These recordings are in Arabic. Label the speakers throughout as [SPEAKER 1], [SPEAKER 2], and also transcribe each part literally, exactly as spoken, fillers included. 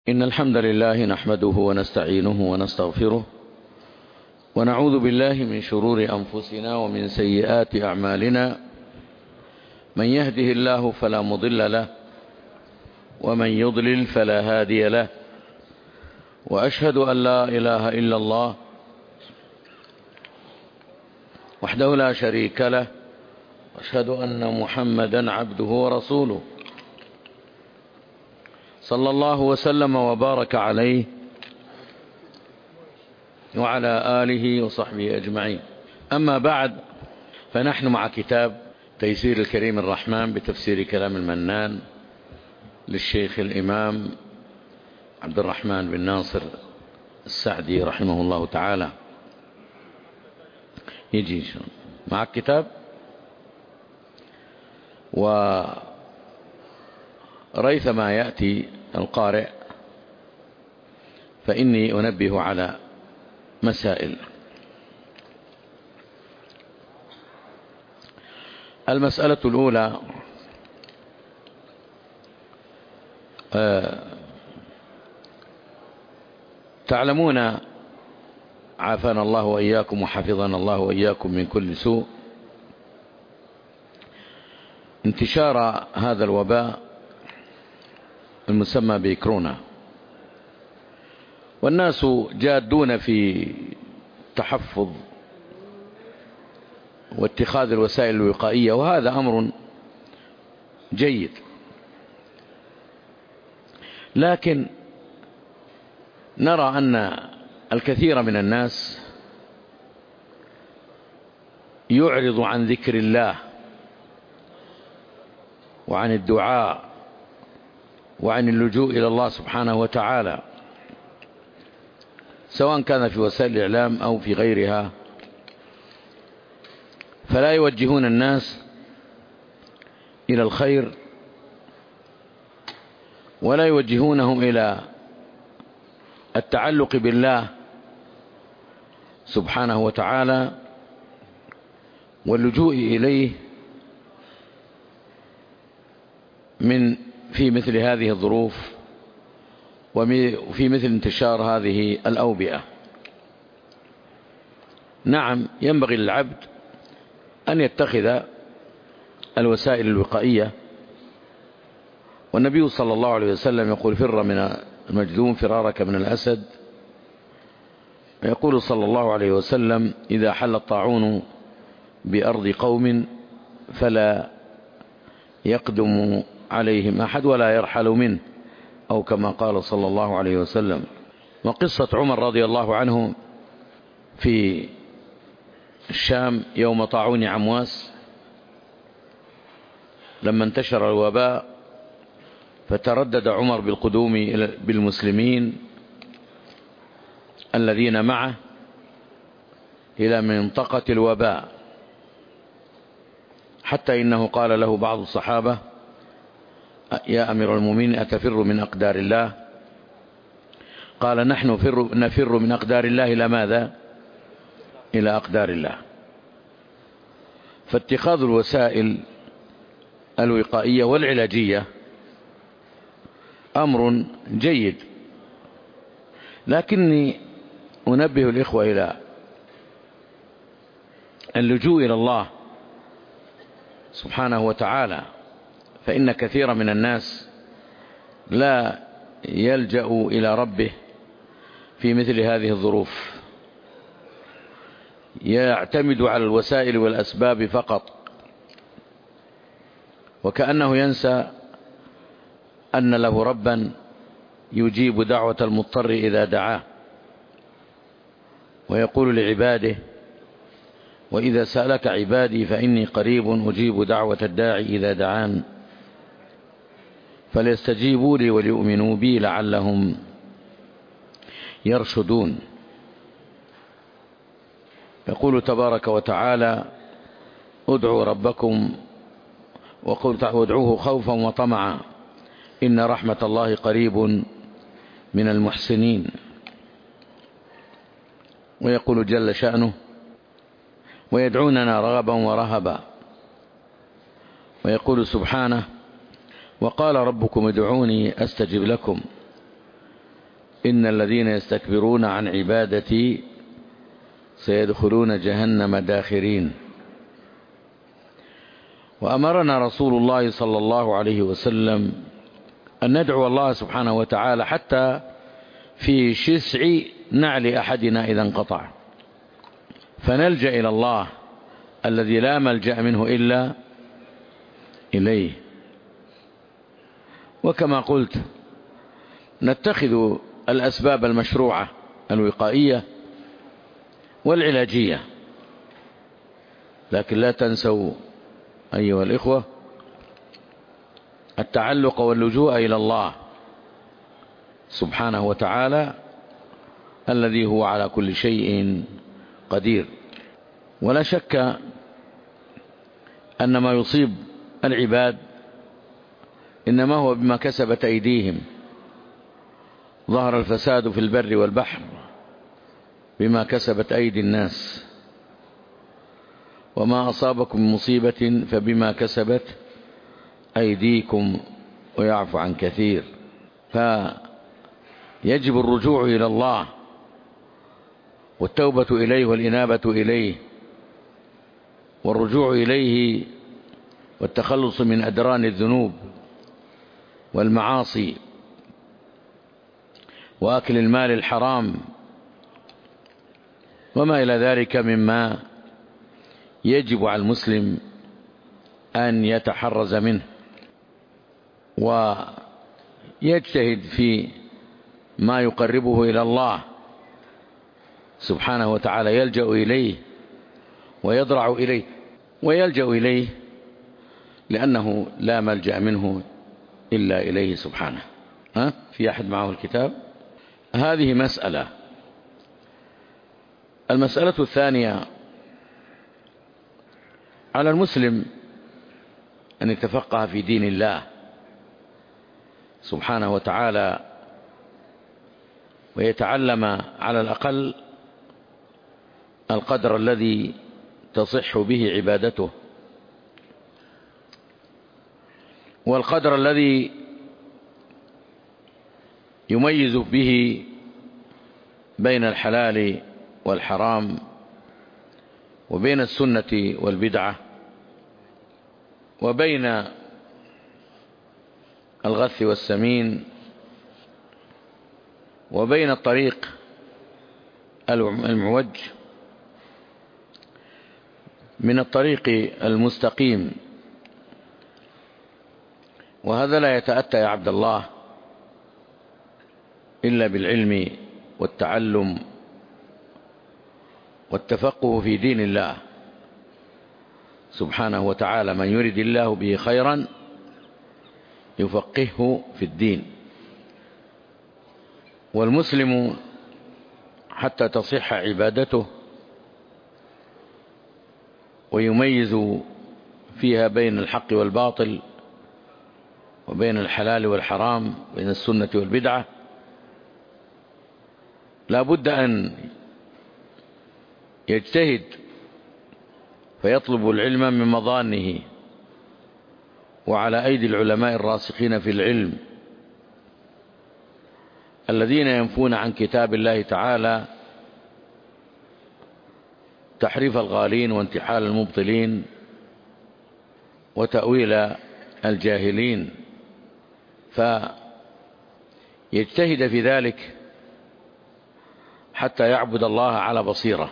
[SPEAKER 1] إن الحمد لله نحمده ونستعينه ونستغفره ونعوذ بالله من شرور أنفسنا ومن سيئات أعمالنا. من يهده الله فلا مضل له ومن يضلل فلا هادي له، وأشهد أن لا إله إلا الله وحده لا شريك له، وأشهد أن محمدا عبده ورسوله صلى الله وسلم وبارك عليه وعلى آله وصحبه أجمعين. أما بعد، فنحن مع كتاب تيسير الكريم الرحمن بتفسير كلام المنان للشيخ الإمام عبد الرحمن بن ناصر السعدي رحمه الله تعالى. يجي مع الكتاب، وريثما يأتي القارئ فإني أنبه على مسائل. المسألة الأولى: تعلمون عافانا الله وإياكم وحفظنا الله وإياكم من كل سوء انتشار هذا الوباء المسمى بكورونا، والناس جادون في تحفظ واتخاذ الوسائل الوقائية، وهذا أمر جيد، لكن نرى أن الكثير من الناس يعرض عن ذكر الله وعن الدعاء وعن اللجوء إلى الله سبحانه وتعالى، سواء كان في وسائل الإعلام أو في غيرها، فلا يوجهون الناس إلى الخير ولا يوجهونهم إلى التعلق بالله سبحانه وتعالى واللجوء إليه من في مثل هذه الظروف وفي مثل انتشار هذه الأوبئة. نعم، ينبغي للعبد أن يتخذ الوسائل الوقائية، والنبي صلى الله عليه وسلم يقول: فر من المجذوم فرارك من الأسد. ويقول صلى الله عليه وسلم: إذا حل الطاعون بأرض قوم فلا يقدم عليهم أحد ولا يرحل منه، أو كما قال صلى الله عليه وسلم. وقصة عمر رضي الله عنه في الشام يوم طاعون عمواس، لما انتشر الوباء فتردد عمر بالقدوم بالمسلمين الذين معه إلى منطقة الوباء، حتى إنه قال له بعض الصحابة: يا أمير المؤمنين أتفر من أقدار الله؟ قال: نحن نفر من أقدار الله إلى ماذا؟ إلى أقدار الله. فاتخاذ الوسائل الوقائية والعلاجية أمر جيد، لكني أنبه الإخوة إلى اللجوء إلى الله سبحانه وتعالى، فإن كثير من الناس لا يلجأ إلى ربه في مثل هذه الظروف، يعتمد على الوسائل والأسباب فقط، وكأنه ينسى أن له ربا يجيب دعوة المضطر إذا دعاه، ويقول لعباده: وإذا سألك عبادي فإني قريب أجيب دعوة الداعي إذا دعان فليستجيبوا لي وليؤمنوا بي لعلهم يرشدون. يقول تبارك وتعالى: ادعوا ربكم وادعوه خوفا وطمعا إن رحمة الله قريب من المحسنين. ويقول جل شأنه: ويدعوننا رغبا ورهبا. ويقول سبحانه: وقال ربكم ادعوني أستجب لكم إن الذين يستكبرون عن عبادتي سيدخلون جهنم داخرين. وأمرنا رسول الله صلى الله عليه وسلم أن ندعو الله سبحانه وتعالى حتى في شسع نعل أحدنا إذا انقطع، فنلجأ إلى الله الذي لا ملجأ منه إلا إليه. وكما قلت نتخذ الأسباب المشروعة الوقائية والعلاجية، لكن لا تنسوا أيها الإخوة التعلق واللجوء إلى الله سبحانه وتعالى الذي هو على كل شيء قدير. ولا شك أن ما يصيب العباد إنما هو بما كسبت أيديهم. ظهر الفساد في البر والبحر بما كسبت أيدي الناس، وما أصابكم من مصيبة فبما كسبت أيديكم ويعفو عن كثير. فيجب الرجوع إلى الله والتوبة إليه والإنابة إليه، والرجوع إليه والتخلص من أدران الذنوب والمعاصي وأكل المال الحرام وما إلى ذلك مما يجب على المسلم أن يتحرز منه ويجتهد في ما يقربه إلى الله سبحانه وتعالى، يلجأ إليه ويضرع إليه ويلجأ إليه لأنه لا ملجأ منه إلا إليه سبحانه. ها؟ في أحد معه الكتاب؟ هذه مسألة. المسألة الثانية: على المسلم أن يتفقه في دين الله سبحانه وتعالى ويتعلم على الأقل القدر الذي تصح به عبادته، والقدر الذي يميز به بين الحلال والحرام وبين السنة والبدعة وبين الغث والسمين وبين الطريق المعوج من الطريق المستقيم. وهذا لا يتأتى يا عبد الله إلا بالعلم والتعلم والتفقه في دين الله سبحانه وتعالى. من يرد الله به خيرا يفقهه في الدين. والمسلم حتى تصح عبادته ويميز فيها بين الحق والباطل وبين الحلال والحرام بين السنة والبدعة لا بد أن يجتهد فيطلب العلم من مظانه وعلى أيدي العلماء الراسخين في العلم الذين ينفون عن كتاب الله تعالى تحريف الغالين وانتحال المبطلين وتأويل الجاهلين، فيجتهد في ذلك حتى يعبد الله على بصيرة.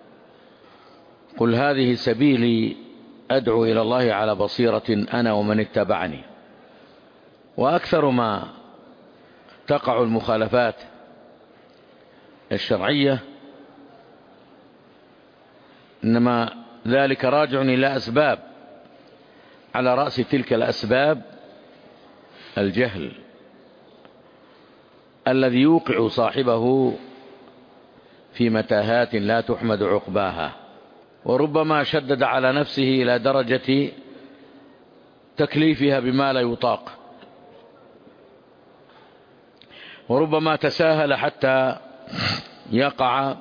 [SPEAKER 1] قل هذه سبيلي أدعو إلى الله على بصيرة أنا ومن اتبعني. وأكثر ما تقع المخالفات الشرعية إنما ذلك راجع إلى أسباب، على رأس تلك الأسباب الجهل الذي يوقع صاحبه في متاهات لا تحمد عقباها، وربما شدد على نفسه إلى درجة تكليفها بما لا يطاق، وربما تساهل حتى يقع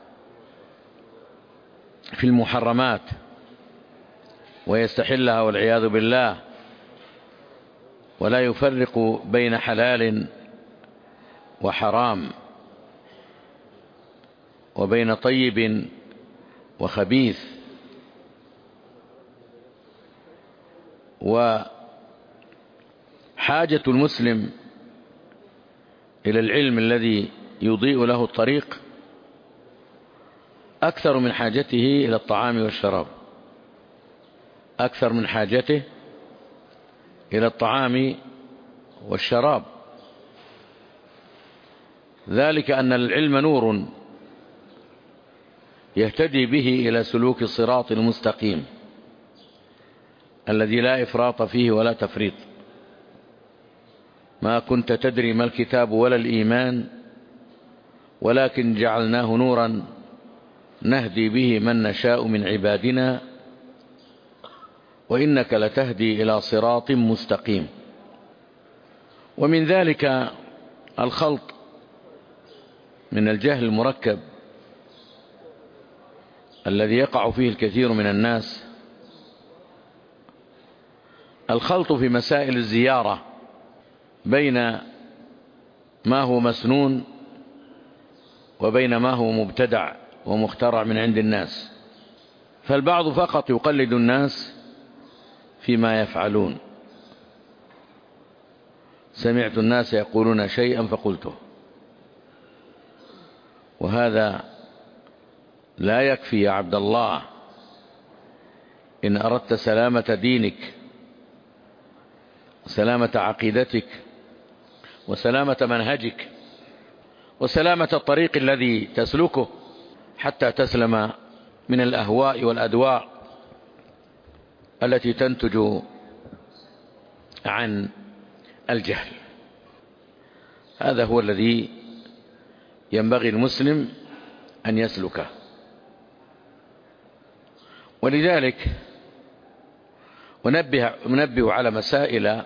[SPEAKER 1] في المحرمات ويستحلها والعياذ بالله، ولا يفرق بين حلال وحرام. وبين طيب وخبيث، وحاجة المسلم إلى العلم الذي يضيء له الطريق أكثر من حاجته إلى الطعام والشراب، أكثر من حاجته إلى الطعام والشراب. ذلك أن العلم نور يهتدي به إلى سلوك الصراط المستقيم الذي لا إفراط فيه ولا تفريط. ما كنت تدري ما الكتاب ولا الإيمان ولكن جعلناه نورا نهدي به من نشاء من عبادنا وإنك لتهدي إلى صراط مستقيم. ومن ذلك الخلط من الجهل المركب الذي يقع فيه الكثير من الناس، الخلط في مسائل الزيارة بين ما هو مسنون وبين ما هو مبتدع ومخترع من عند الناس. فالبعض فقط يقلد الناس فيما يفعلون. سمعت الناس يقولون شيئا فقلته، وهذا لا يكفي يا عبد الله. إن أردت سلامة دينك وسلامة عقيدتك وسلامة منهجك وسلامة الطريق الذي تسلكه حتى تسلم من الأهواء والأدواء التي تنتج عن الجهل، هذا هو الذي ينبغي المسلم أن يسلكه. ولذلك أنبه, أنبه على مسائل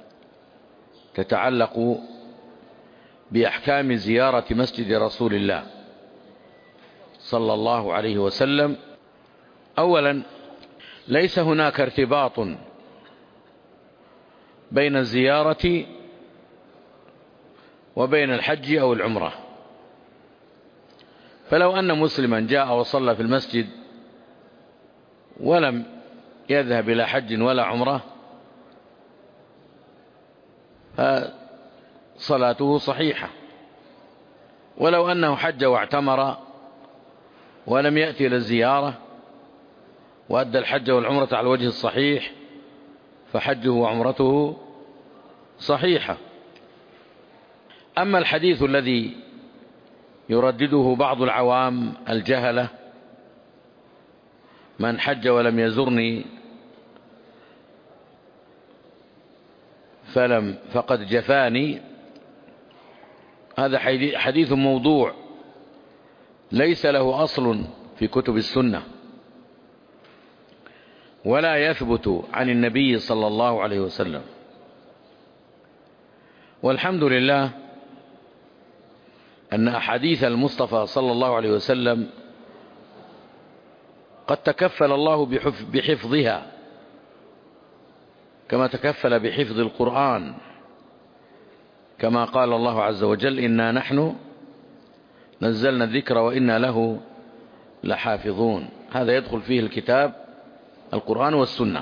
[SPEAKER 1] تتعلق بأحكام زيارة مسجد رسول الله صلى الله عليه وسلم. أولا، ليس هناك ارتباط بين الزيارة وبين الحج أو العمرة. فلو أن مسلما جاء وصلى في المسجد ولم يذهب إلى حج ولا عمرة فصلاته صحيحة، ولو أنه حج واعتمر ولم يأتي إلى الزيارة وأدى الحج والعمرة على الوجه الصحيح فحجه وعمرته صحيحة. أما الحديث الذي يردده بعض العوام الجهلة: من حج ولم يزرني فلم فقد جفاني، هذا حديث موضوع ليس له أصل في كتب السنة ولا يثبت عن النبي صلى الله عليه وسلم. والحمد لله أن أحاديث المصطفى صلى الله عليه وسلم قد تكفل الله بحفظها كما تكفل بحفظ القرآن، كما قال الله عز وجل: إنا نحن نزلنا الذكر وإنا له لحافظون. هذا يدخل فيه الكتاب القرآن والسنة.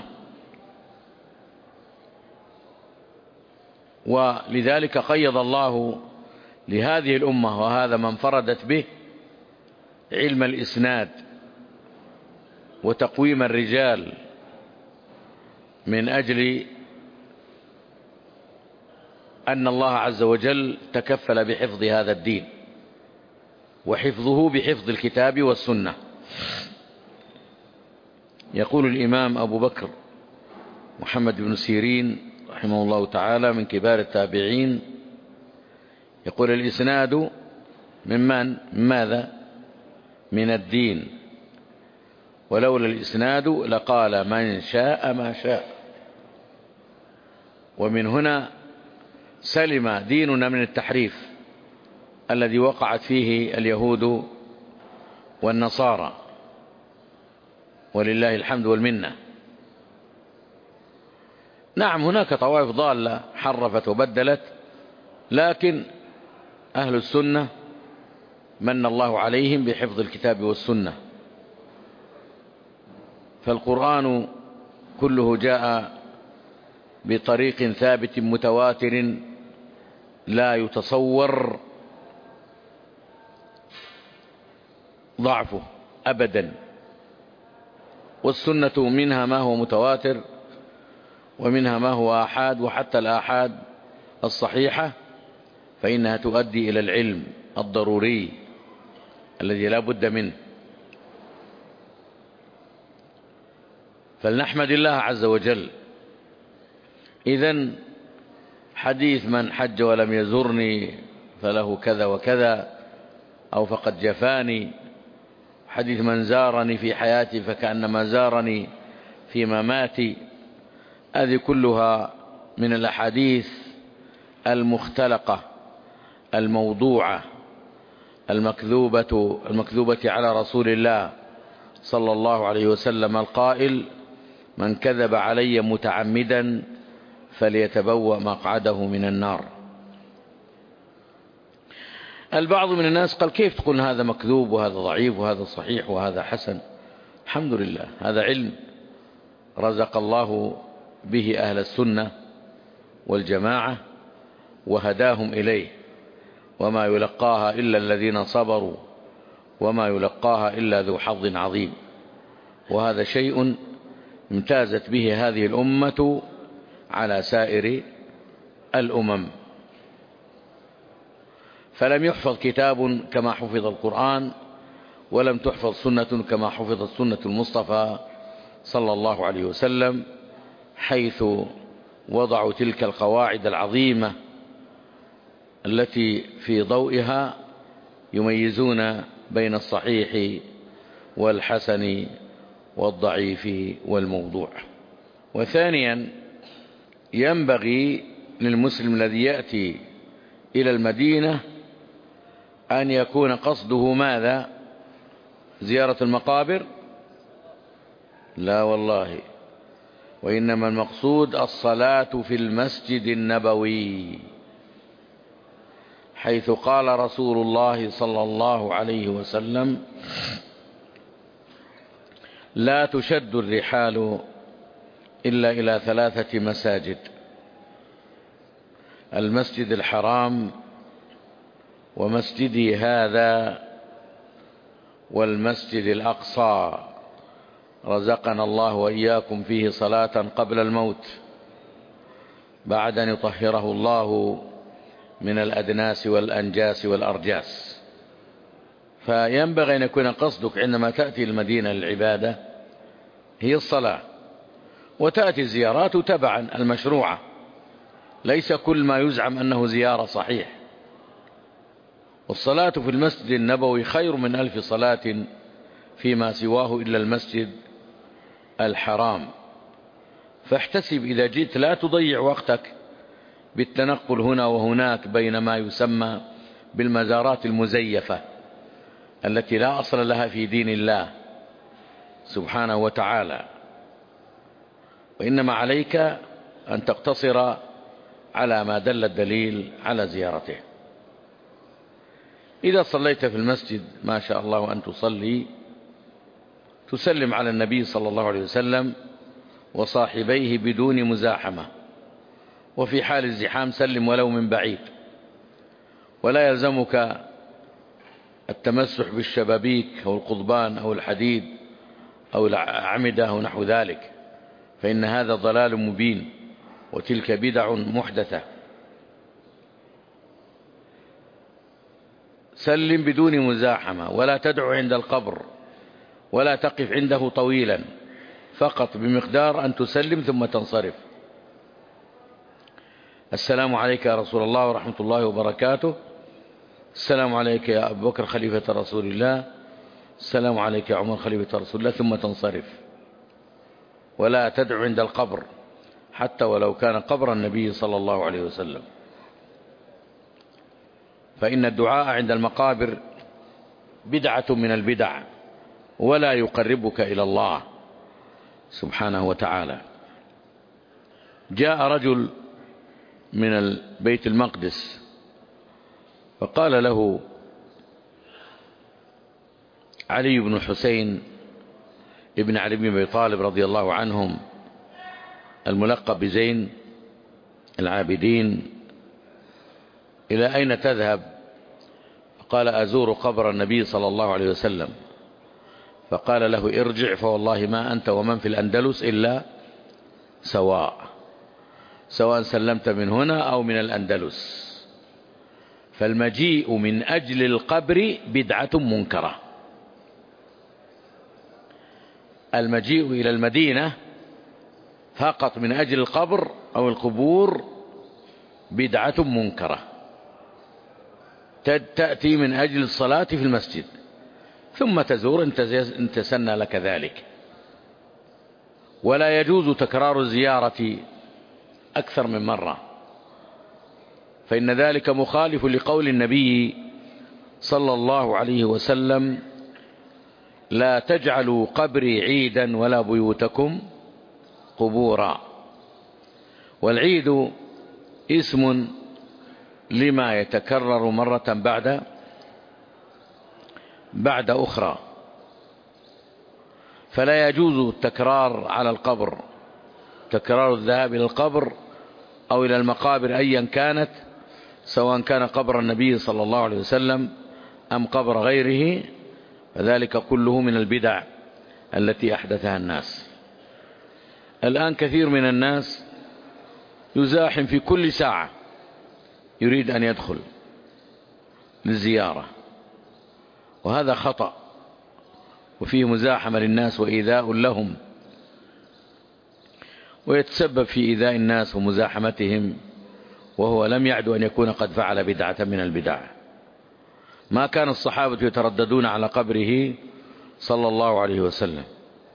[SPEAKER 1] ولذلك قيض الله لهذه الأمة، وهذا ما انفردت به، علم الإسناد وتقويم الرجال من أجل أن الله عز وجل تكفل بحفظ هذا الدين، وحفظه بحفظ الكتاب والسنة. يقول الإمام أبو بكر محمد بن سيرين رحمه الله تعالى من كبار التابعين، يقول: الإسناد ممن ماذا؟ من الدين، ولولا الإسناد لقال من شاء ما شاء. ومن هنا سلم ديننا من التحريف الذي وقعت فيه اليهود والنصارى، ولله الحمد والمنة. نعم، هناك طوائف ضالة حرفت وبدلت، لكن أهل السنة من الله عليهم بحفظ الكتاب والسنة. فالقرآن كله جاء بطريق ثابت متواتر لا يتصور ضعفه أبدا، والسنة منها ما هو متواتر ومنها ما هو آحاد، وحتى الآحاد الصحيحة فإنها تؤدي إلى العلم الضروري الذي لا بد منه. فلنحمد الله عز وجل. إذن حديث من حج ولم يزرني فله كذا وكذا أو فقد جفاني، حديث من زارني في حياتي فكأنما زارني في مماتي، هذه كلها من الأحاديث المختلقة الموضوعة المكذوبة المكذوبة على رسول الله صلى الله عليه وسلم القائل: من كذب علي متعمدا فليتبوأ مقعده من النار. البعض من الناس قال: كيف تقول هذا مكذوب وهذا ضعيف وهذا صحيح وهذا حسن؟ الحمد لله، هذا علم رزق الله به أهل السنة والجماعة وهداهم إليه، وما يلقاها إلا الذين صبروا وما يلقاها إلا ذو حظ عظيم. وهذا شيء امتازت به هذه الأمة على سائر الأمم. فلم يحفظ كتاب كما حفظ القرآن، ولم تحفظ سنة كما حفظت سنة المصطفى صلى الله عليه وسلم، حيث وضعوا تلك القواعد العظيمة التي في ضوئها يميزون بين الصحيح والحسن والضعيف والموضوع. وثانيا، ينبغي للمسلم الذي يأتي إلى المدينة أن يكون قصده ماذا؟ زيارة المقابر؟ لا والله، وإنما المقصود الصلاة في المسجد النبوي، حيث قال رسول الله صلى الله عليه وسلم: لا تشد الرحال إلا إلى ثلاثة مساجد: المسجد الحرام ومسجدي هذا والمسجد الأقصى، رزقنا الله وإياكم فيه صلاة قبل الموت بعد أن يطهره الله من الأدناس والأنجاس والأرجاس. فينبغي أن يكون قصدك عندما تأتي المدينة للعبادة هي الصلاة، وتأتي الزيارات تبعا المشروعة، ليس كل ما يزعم أنه زيارة صحيح. والصلاة في المسجد النبوي خير من ألف صلاة فيما سواه إلا المسجد الحرام. فاحتسب إذا جئت لا تضيع وقتك بالتنقل هنا وهناك بين ما يسمى بالمزارات المزيفة التي لا أصل لها في دين الله سبحانه وتعالى، وإنما عليك أن تقتصر على ما دل الدليل على زيارته. إذا صليت في المسجد ما شاء الله أن تصلي، تسلم على النبي صلى الله عليه وسلم وصاحبيه بدون مزاحمة، وفي حال الزحام سلم ولو من بعيد، ولا يلزمك التمسح بالشبابيك أو القضبان أو الحديد أو الأعمدة أو نحو ذلك، فإن هذا ضلال مبين وتلك بدع محدثة. سلم بدون مزاحمة، ولا تدعو عند القبر، ولا تقف عنده طويلا، فقط بمقدار أن تسلم ثم تنصرف. السلام عليك يا رسول الله ورحمة الله وبركاته، السلام عليك يا أبو بكر خليفة رسول الله، السلام عليك يا عمر خليفة رسول الله، ثم تنصرف. ولا تدعو عند القبر حتى ولو كان قبر النبي صلى الله عليه وسلم، فإن الدعاء عند المقابر بدعة من البدع ولا يقربك إلى الله سبحانه وتعالى. جاء رجل من بيت المقدس فقال له علي بن حسين ابن علي بن أبي طالب رضي الله عنهم الملقب بزين العابدين: إلى أين تذهب؟ قال: أزور قبر النبي صلى الله عليه وسلم. فقال له: ارجع فوالله ما أنت ومن في الأندلس إلا سواء، سواء سلمت من هنا أو من الأندلس. فالمجيء من أجل القبر بدعة منكرة. المجيء إلى المدينة فقط من أجل القبر أو القبور بدعة منكرة. تأتي من أجل الصلاة في المسجد ثم تزور إن تسنى لك ذلك. ولا يجوز تكرار الزيارة أكثر من مرة، فإن ذلك مخالف لقول النبي صلى الله عليه وسلم: لا تجعلوا قبري عيدا ولا بيوتكم قبورا. والعيد اسم لما يتكرر مرة بعد بعد أخرى، فلا يجوز التكرار على القبر، تكرار الذهاب إلى القبر أو إلى المقابر أيا كانت، سواء كان قبر النبي صلى الله عليه وسلم أم قبر غيره، فذلك كله من البدع التي أحدثها الناس. الآن كثير من الناس يزاحم في كل ساعة يريد أن يدخل للزيارة، وهذا خطأ وفيه مزاحمة للناس وإيذاء لهم، ويتسبب في إيذاء الناس ومزاحمتهم، وهو لم يعد أن يكون قد فعل بدعة من البدع. ما كان الصحابة يترددون على قبره صلى الله عليه وسلم،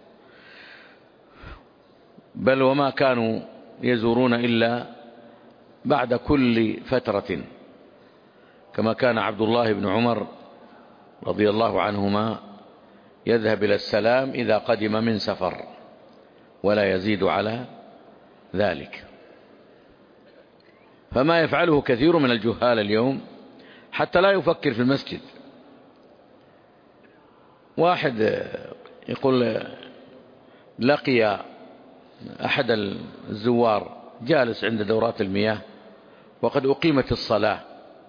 [SPEAKER 1] بل وما كانوا يزورون إلا بعد كل فترة، كما كان عبد الله بن عمر رضي الله عنهما يذهب إلى السلام إذا قدم من سفر ولا يزيد على ذلك. فما يفعله كثير من الجهال اليوم حتى لا يفكر في المسجد. واحد يقول لقي أحد الزوار جالس عند دورات المياه وقد أقيمت الصلاة،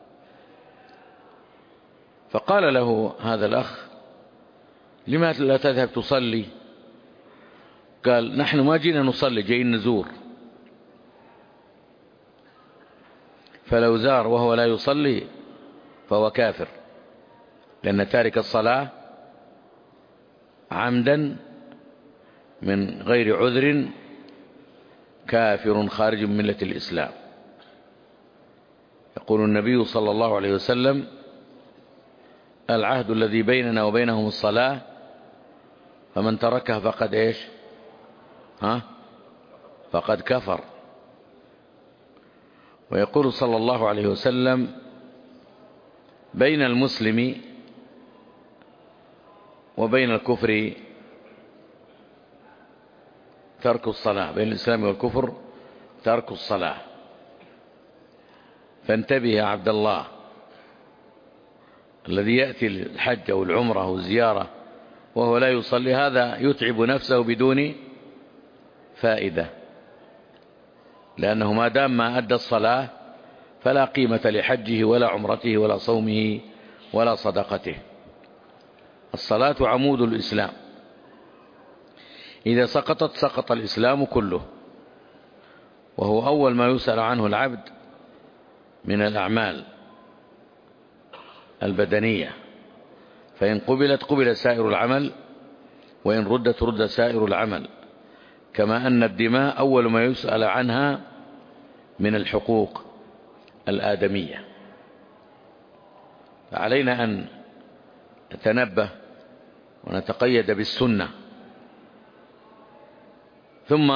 [SPEAKER 1] فقال له هذا الأخ: لماذا لا تذهب تصلي؟ قال: نحن ما جينا نصلي، جايين نزور. فلو زار وهو لا يصلي فهو كافر، لأن تارك الصلاة عمدا من غير عذر كافر خارج من ملة الإسلام. يقول النبي صلى الله عليه وسلم: العهد الذي بيننا وبينهم الصلاة، فمن تركها فقد إيش ها فقد كفر. ويقول صلى الله عليه وسلم: بين المسلم وبين الكفر ترك الصلاة، بين الإسلام والكفر ترك الصلاة. فانتبه يا عبد الله، الذي يأتي الحج أو العمرة أو الزيارة وهو لا يصلي، هذا يتعب نفسه بدون فائدة، لأنه ما دام ما أدى الصلاة فلا قيمة لحجه ولا عمرته ولا صومه ولا صدقته. الصلاة عمود الإسلام، إذا سقطت سقط الإسلام كله، وهو أول ما يسأل عنه العبد من الأعمال البدنية، فإن قبلت قبل سائر العمل، وإن ردت رد سائر العمل، كما أن الدماء أول ما يسأل عنها من الحقوق الآدمية. فعلينا أن نتنبه ونتقيد بالسنة. ثم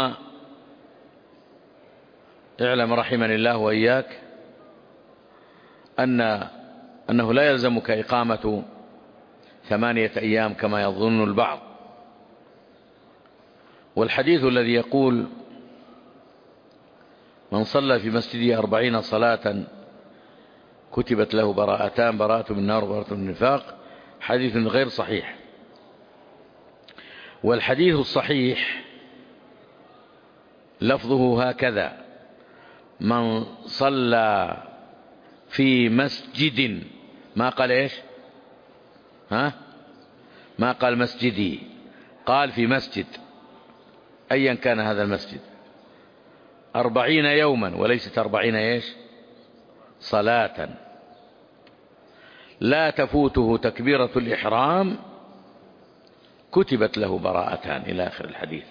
[SPEAKER 1] اعلم رحمني الله وإياك أن أنه لا يلزمك إقامة ثمانية أيام كما يظن البعض. والحديث الذي يقول: من صلى في مسجدي أربعين صلاة كتبت له براءتان، براءة من النار وبراءة من النفاق، حديث غير صحيح. والحديث الصحيح لفظه هكذا: من صلى في مسجد، ما قال إيش؟ ها؟ ما قال مسجدي، قال في مسجد أيا كان هذا المسجد، أربعين يوما، وليست أربعين إيش؟ صلاة، لا تفوته تكبيرة الإحرام كتبت له براءتان، إلى آخر الحديث.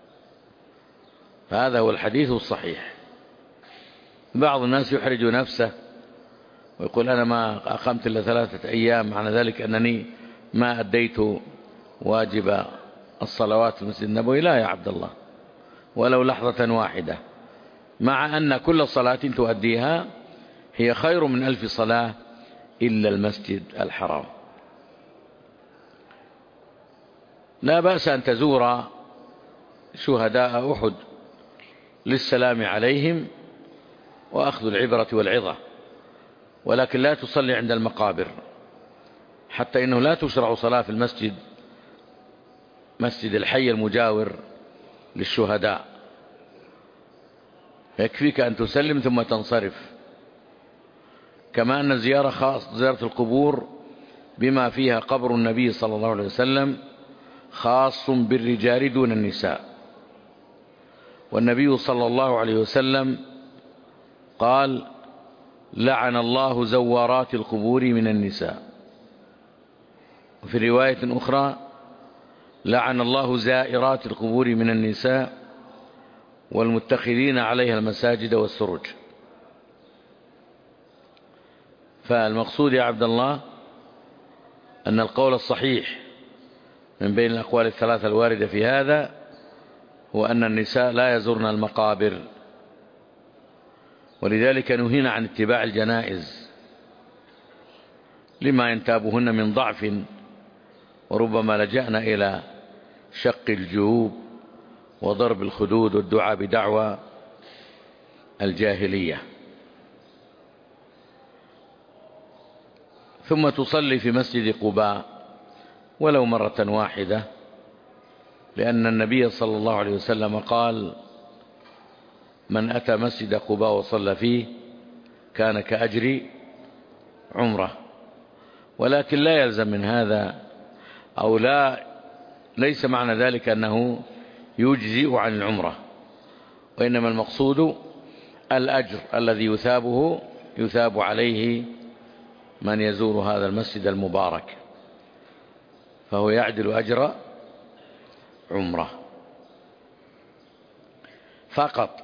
[SPEAKER 1] هذا هو الحديث الصحيح. بعض الناس يحرج نفسه ويقول أنا ما أقمت إلا ثلاثة أيام، معنى ذلك أنني ما أديت واجب الصلوات في المسجد النبوي. لا يا عبد الله، ولو لحظة واحدة، مع أن كل صلاة تؤديها هي خير من ألف صلاة إلا المسجد الحرام. لا بأس أن تزور شهداء أحد للسلام عليهم وأخذ العبرة والعظة، ولكن لا تصلي عند المقابر، حتى إنه لا تشرع صلاة في المسجد مسجد الحي المجاور للشهداء، يكفيك أن تسلم ثم تنصرف. كما أن الزيارة خاص زيارة القبور بما فيها قبر النبي صلى الله عليه وسلم خاص بالرجال دون النساء، والنبي صلى الله عليه وسلم قال: لعن الله زوارات القبور من النساء. وفي رواية أخرى: لعن الله زائرات القبور من النساء والمتخذين عليها المساجد والسرج. فالمقصود يا عبد الله أن القول الصحيح من بين الأقوال الثلاثة الواردة في هذا هو أن النساء لا يزورن المقابر، ولذلك نهينا عن اتباع الجنائز لما ينتابهن من ضعف، وربما لجأنا إلى شق الجيوب وضرب الخدود والدعاء بدعوى الجاهلية. ثم تصلي في مسجد قباء ولو مرة واحدة، لأن النبي صلى الله عليه وسلم قال: من أتى مسجد قباء وصلى فيه كان كأجر عمره. ولكن لا يلزم من هذا، أو لا ليس معنى ذلك أنه يجزئ عن العمرة، وإنما المقصود الأجر الذي يثابه يثاب عليه من يزور هذا المسجد المبارك، فهو يعدل أجر عمره فقط.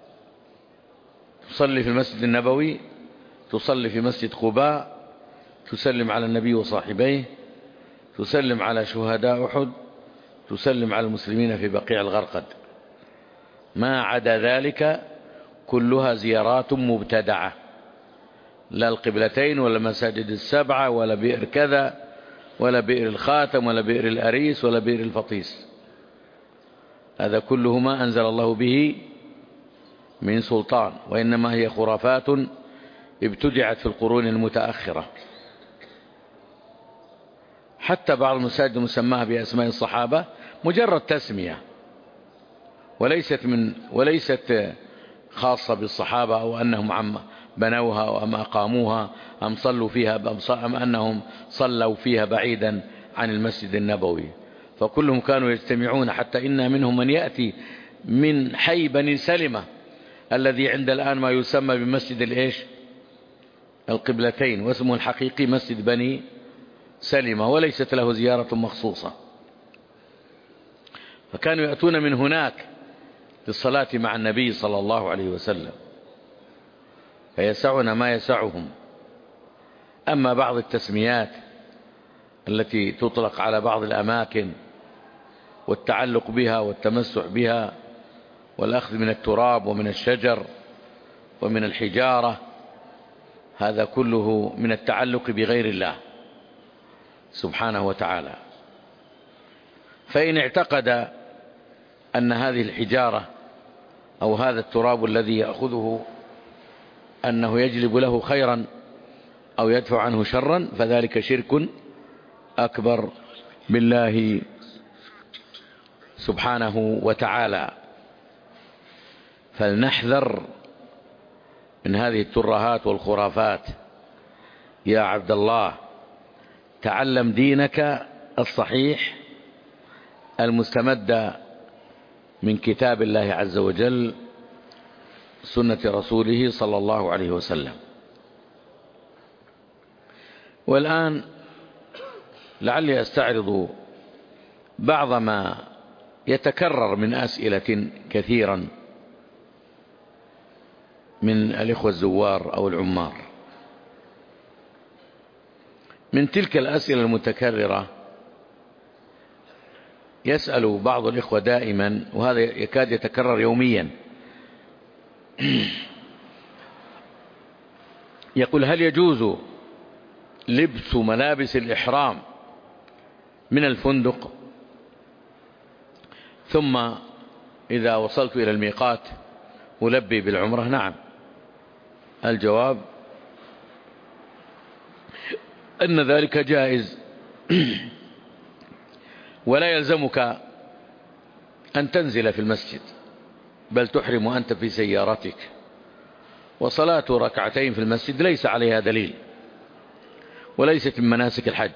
[SPEAKER 1] تصلي في المسجد النبوي، تصلي في مسجد قباء، تسلم على النبي وصاحبيه، تسلم على شهداء أحد، تسلم على المسلمين في بقيع الغرقد. ما عدا ذلك كلها زيارات مبتدعة، لا القبلتين ولا مساجد السبعة ولا بئر كذا ولا بئر الخاتم ولا بئر الأريس ولا بئر الفطيس، هذا كله ما أنزل الله به من سلطان، وإنما هي خرافات ابتدعت في القرون المتأخرة. حتى بعض المساجد مسماها بأسماء الصحابة مجرد تسمية، وليست من وليست خاصة بالصحابة، أو أنهم عم بنوها أو أم أقاموها أم صلوا فيها أم أنهم صلوا فيها بعيدا عن المسجد النبوي، فكلهم كانوا يجتمعون. حتى إن منهم من يأتي من حي بني سلمة الذي عند الآن ما يسمى بمسجد الإيش القبلتين، واسمه الحقيقي مسجد بني سلمة، وليست له زيارة مخصوصة. فكانوا يأتون من هناك للصلاة مع النبي صلى الله عليه وسلم، فيسعنا ما يسعهم. أما بعض التسميات التي تطلق على بعض الأماكن والتعلق بها والتمسح بها والأخذ من التراب ومن الشجر ومن الحجارة، هذا كله من التعلق بغير الله سبحانه وتعالى. فإن اعتقد أن هذه الحجارة أو هذا التراب الذي يأخذه أنه يجلب له خيرا أو يدفع عنه شرا، فذلك شرك أكبر بالله سبحانه وتعالى. فلنحذر من هذه الترهات والخرافات يا عبد الله. تعلم دينك الصحيح المستمد من كتاب الله عز وجل، سنة رسوله صلى الله عليه وسلم. والآن لعلي أستعرض بعض ما يتكرر من أسئلة كثيرا من الإخوة الزوار أو العمار. من تلك الأسئلة المتكررة يسأل بعض الإخوة دائما، وهذا يكاد يتكرر يوميا، يقول: هل يجوز لبس ملابس الإحرام من الفندق ثم إذا وصلت إلى الميقات ألبي بالعمرة؟ نعم. الجواب أن ذلك جائز، ولا يلزمك أن تنزل في المسجد، بل تحرم أنت في سيارتك، وصلاة ركعتين في المسجد ليس عليها دليل، وليست من مناسك الحج،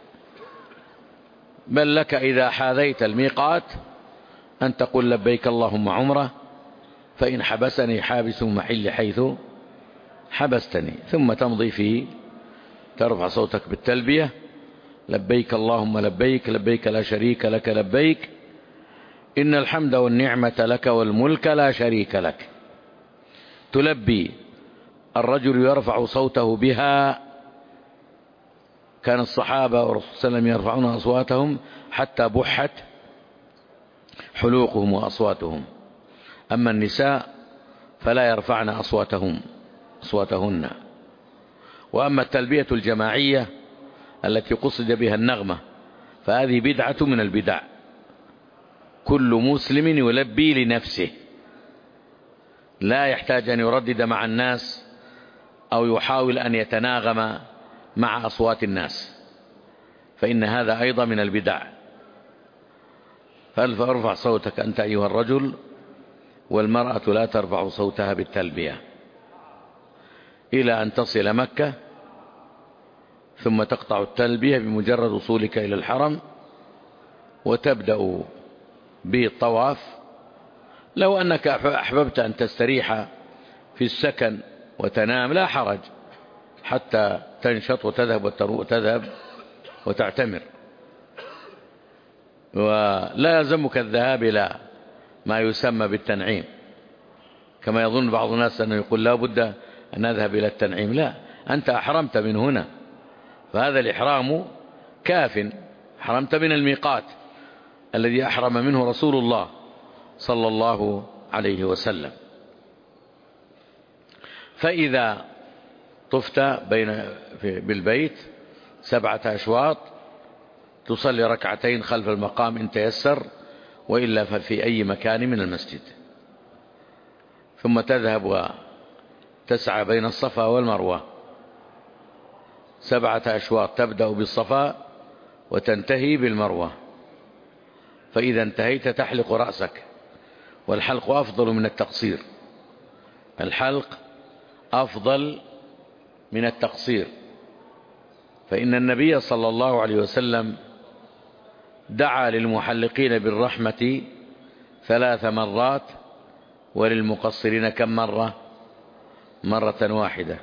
[SPEAKER 1] بل لك إذا حاذيت الميقات أن تقول: لبيك اللهم عمرة، فإن حبسني حابس محل حيث حبستني، ثم تمضي فيه، ترفع صوتك بالتلبية: لبيك اللهم لبيك، لبيك لا شريك لك لبيك، إن الحمد والنعمة لك والملك لا شريك لك. تلبي. الرجل يرفع صوته بها، كان الصحابة والرسول صلى الله عليه وسلم يرفعون أصواتهم حتى بحت حلوقهم وأصواتهم. أما النساء فلا يرفعن أصواتهم أصواتهن. وأما التلبية الجماعية التي قصد بها النغمة فهذه بدعة من البدع. كل مسلم يلبي لنفسه، لا يحتاج أن يردد مع الناس أو يحاول أن يتناغم مع أصوات الناس، فإن هذا أيضا من البدع. فارفع صوتك أنت أيها الرجل، والمرأة لا ترفع صوتها بالتلبية إلى أن تصل مكة، ثم تقطع التلبية بمجرد وصولك إلى الحرم، وتبدأ بالطواف. لو أنك أحببت أن تستريح في السكن وتنام لا حرج حتى تنشط وتذهب وتذهب وتعتمر، ولا يلزمك الذهاب إلى ما يسمى بالتنعيم، كما يظن بعض الناس أنه يقول لا بد أن أذهب إلى التنعيم. لا، أنت أحرمت من هنا، فهذا الإحرام كاف. حرمت من الميقات الذي أحرم منه رسول الله صلى الله عليه وسلم. فإذا طفت بين بالبيت سبعة أشواط تصلي ركعتين خلف المقام إن تيسر، وإلا ففي أي مكان من المسجد، ثم تذهب وتسعى بين الصفا والمروة سبعة أشواط، تبدأ بالصفا وتنتهي بالمروة. فإذا انتهيت تحلق رأسك، والحلق أفضل من التقصير، الحلق أفضل من التقصير، فإن النبي صلى الله عليه وسلم دعا للمحلقين بالرحمة ثلاث مرات، وللمقصرين كم مرة؟ مرة واحدة.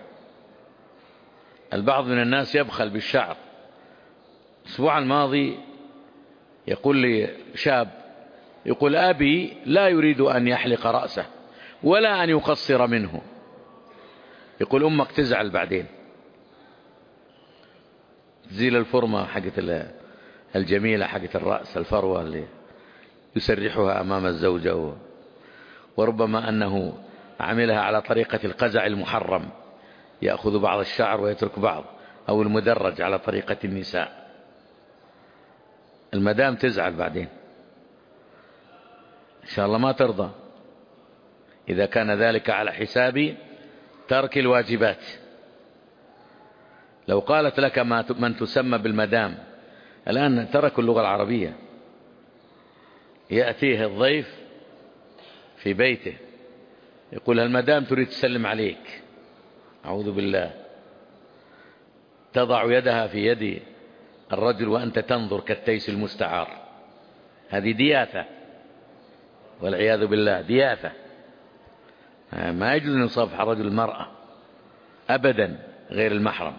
[SPEAKER 1] البعض من الناس يبخل بالشعر. الأسبوع الماضي يقول لي شاب، يقول: أبي لا يريد أن يحلق رأسه ولا أن يقصر منه. يقول: أمك تزعل بعدين، تزيل الفرمة حقت الجميلة حقت الرأس، الفروة اللي يسرحها أمام الزوجة، وربما أنه عملها على طريقة القزع المحرم، يأخذ بعض الشعر ويترك بعض، أو المدرج على طريقة النساء. المدام تزعل بعدين، إن شاء الله ما ترضى إذا كان ذلك على حساب ترك الواجبات. لو قالت لك ما من تسمى بالمدام، الآن تركوا اللغة العربية، يأتيه الضيف في بيته يقول المدام تريد تسلم عليك، أعوذ بالله، تضع يدها في يد الرجل وأنت تنظر كالتيس المستعار. هذه دياثة والعياذ بالله، دياثة. ما يجوز أن يصافح الرجل المرأة أبدا غير المحرم.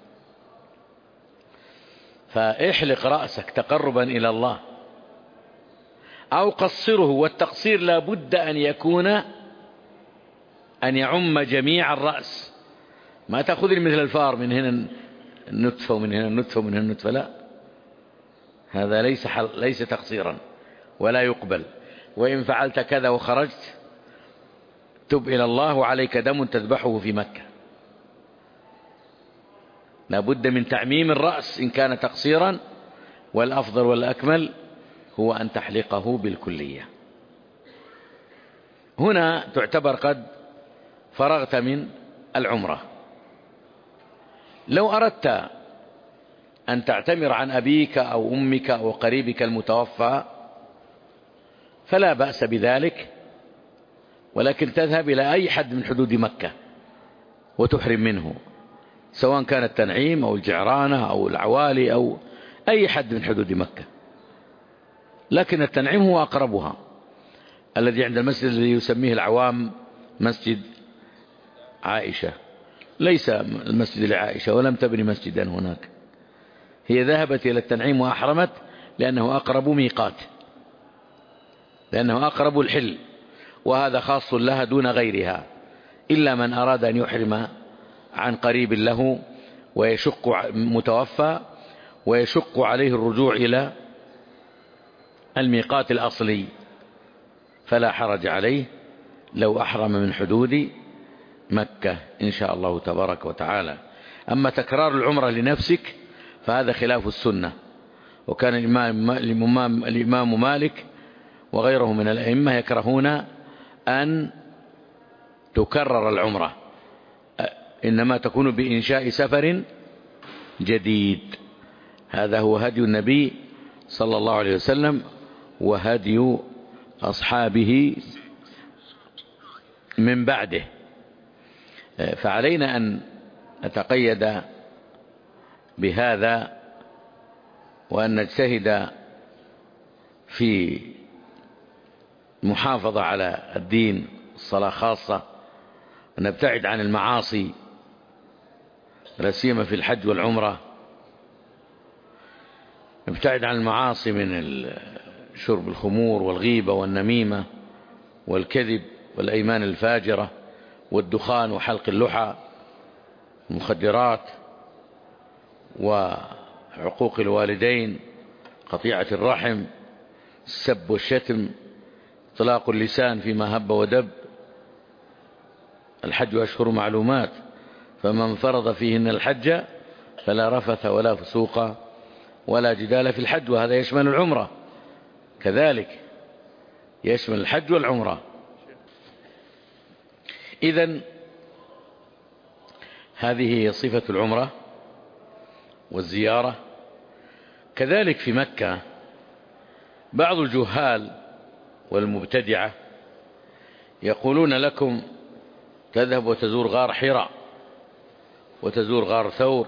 [SPEAKER 1] فاحلق رأسك تقربا إلى الله أو قصره، والتقصير لا بد أن يكون أن يعم جميع الرأس، ما تأخذ مثل الفار من هنا النتفة ومن هنا النتفة ومن هنا النتفة، لا، هذا ليس حل ليس تقصيرا ولا يقبل. وإن فعلت كذا وخرجت تب إلى الله وعليك دم تذبحه في مكة. لا بد من تعميم الرأس إن كان تقصيرا، والأفضل والأكمل هو أن تحلقه بالكلية. هنا تعتبر قد فرغت من العمرة. لو أردت أن تعتمر عن أبيك أو أمك أو قريبك المتوفى فلا بأس بذلك، ولكن تذهب إلى أي حد من حدود مكة وتحرم منه، سواء كان التنعيم أو الجعرانة أو العوالي أو أي حد من حدود مكة. لكن التنعيم هو أقربها، الذي عند المسجد الذي يسميه العوام مسجد عائشة، ليس المسجد لعائشة ولم تبني مسجدا هناك، هي ذهبت إلى التنعيم وأحرمت لأنه أقرب ميقات، لأنه أقرب الحل، وهذا خاص لها دون غيرها، إلا من أراد أن يحرم عن قريب له ويشق متوفى ويشق عليه الرجوع إلى الميقات الأصلي، فلا حرج عليه لو أحرم من حدود مكة إن شاء الله تبارك وتعالى. أما تكرار العمرة لنفسك فهذا خلاف السنة، وكان الإمام, الإمام, الإمام مالك وغيره من الأئمة يكرهون أن تكرر العمرة، إنما تكون بإنشاء سفر جديد. هذا هو هدي النبي صلى الله عليه وسلم وهدي أصحابه من بعده. فعلينا أن نتقيد بهذا وأن نجتهد في المحافظة على الدين، الصلاة خاصة، ونبتعد عن المعاصي لا سيما في الحج والعمرة، نبتعد عن المعاصي من شرب الخمور والغيبة والنميمة والكذب والأيمان الفاجرة والدخان وحلق اللحى، المخدرات وعقوق الوالدين، قطيعة الرحم، السب والشتم، اطلاق اللسان فيما هب ودب. الحج أشهر معلومات، فمن فرض فيهن الحج فلا رفث ولا فسوق ولا جدال في الحج، وهذا يشمل العمرة كذلك، يشمل الحج والعمرة. إذن هذه هي صفة العمرة والزيارة. كذلك في مكة بعض الجهال والمبتدعة يقولون لكم تذهب وتزور غار حراء وتزور غار ثور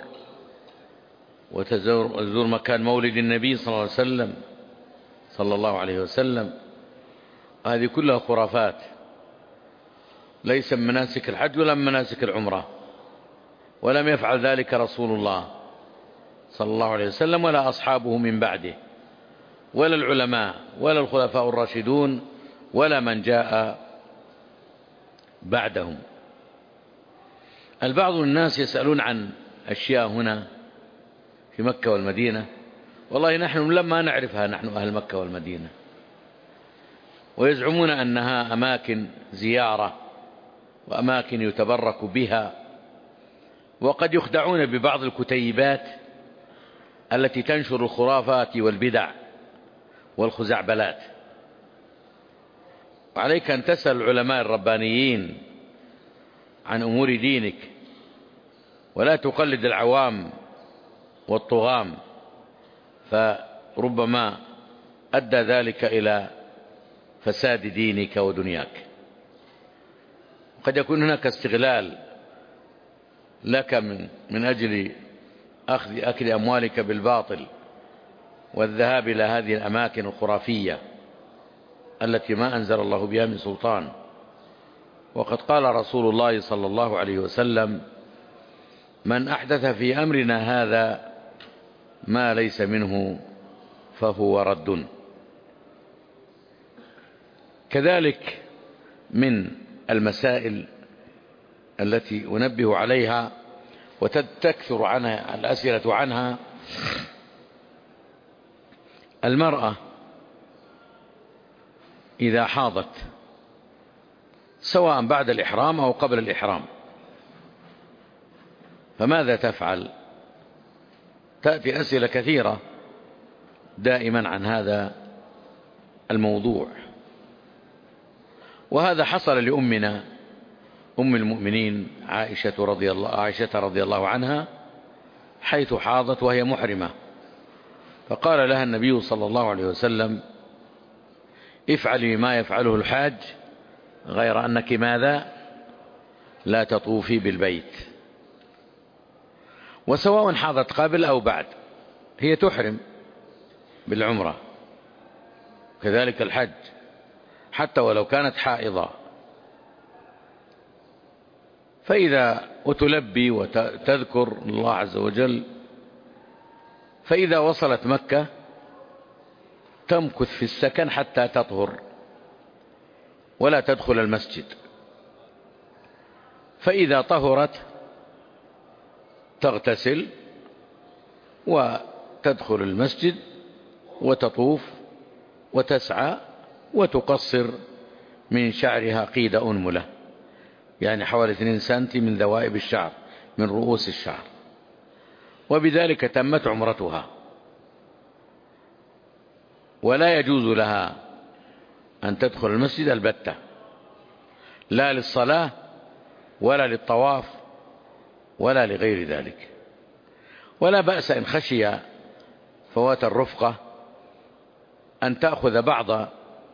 [SPEAKER 1] وتزور مكان مولد النبي صلى الله عليه وسلم صلى الله عليه وسلم. هذه كلها خرافات، ليس من مناسك الحج ولا من مناسك العمرة، ولم يفعل ذلك رسول الله صلى الله عليه وسلم ولا أصحابه من بعده ولا العلماء ولا الخلفاء الراشدون ولا من جاء بعدهم. البعض الناس يسألون عن أشياء هنا في مكة والمدينة، والله نحن لما نعرفها نحن أهل مكة والمدينة، ويزعمون أنها أماكن زيارة وأماكن يتبرك بها، وقد يخدعون ببعض الكتيبات التي تنشر الخرافات والبدع والخزعبلات. وعليك أن تسأل العلماء الربانيين عن أمور دينك، ولا تقلد العوام والطغام، فربما أدى ذلك إلى فساد دينك ودنياك. قد يكون هناك استغلال لك من, من أجل أخذ أكل أموالك بالباطل والذهاب إلى هذه الأماكن الخرافية التي ما أنزل الله بها من سلطان. وقد قال رسول الله صلى الله عليه وسلم: من أحدث في أمرنا هذا ما ليس منه فهو رد. كذلك من المسائل التي أنبه عليها وتكثر عنها الأسئلة عنها المرأة إذا حاضت، سواء بعد الإحرام أو قبل الإحرام، فماذا تفعل؟ تأتي أسئلة كثيرة دائما عن هذا الموضوع. وهذا حصل لأمنا أم المؤمنين عائشة رضي الله, عائشة رضي الله عنها، حيث حاضت وهي محرمة، فقال لها النبي صلى الله عليه وسلم: افعلي ما يفعله الحاج غير أنك ماذا؟ لا تطوفي بالبيت. وسواء حاضت قبل أو بعد هي تحرم بالعمرة، كذلك الحج حتى ولو كانت حائضة. فإذا وتلبي وتذكر الله عز وجل، فإذا وصلت مكة تمكث في السكن حتى تطهر ولا تدخل المسجد. فإذا طهرت تغتسل وتدخل المسجد وتطوف وتسعى وتقصر من شعرها قيد أنملة، يعني حوالي اثنين سنتي من ذوائب الشعر، من رؤوس الشعر، وبذلك تمت عمرتها. ولا يجوز لها أن تدخل المسجد البتة، لا للصلاة ولا للطواف ولا لغير ذلك. ولا بأس إن خشي فوات الرفقة أن تأخذ بعض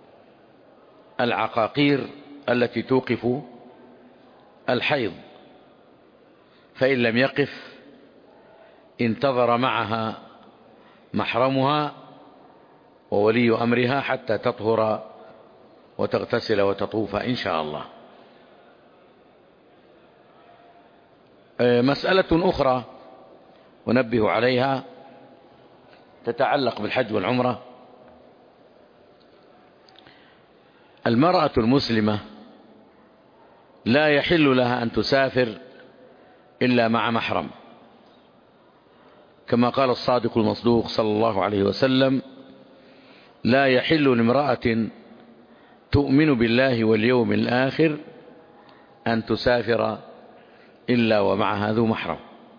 [SPEAKER 1] العقاقير التي توقف الحيض، فإن لم يقف انتظر معها محرمها وولي أمرها حتى تطهر وتغتسل وتطوف إن شاء الله. مسألة أخرى ونبه عليها تتعلق بالحج والعمرة. المرأة المسلمة لا يحل لها أن تسافر إلا مع محرم، كما قال الصادق المصدوق صلى الله عليه وسلم: لا يحل لامرأة تؤمن بالله واليوم الآخر أن تسافر إلا ومعها ذو محرم،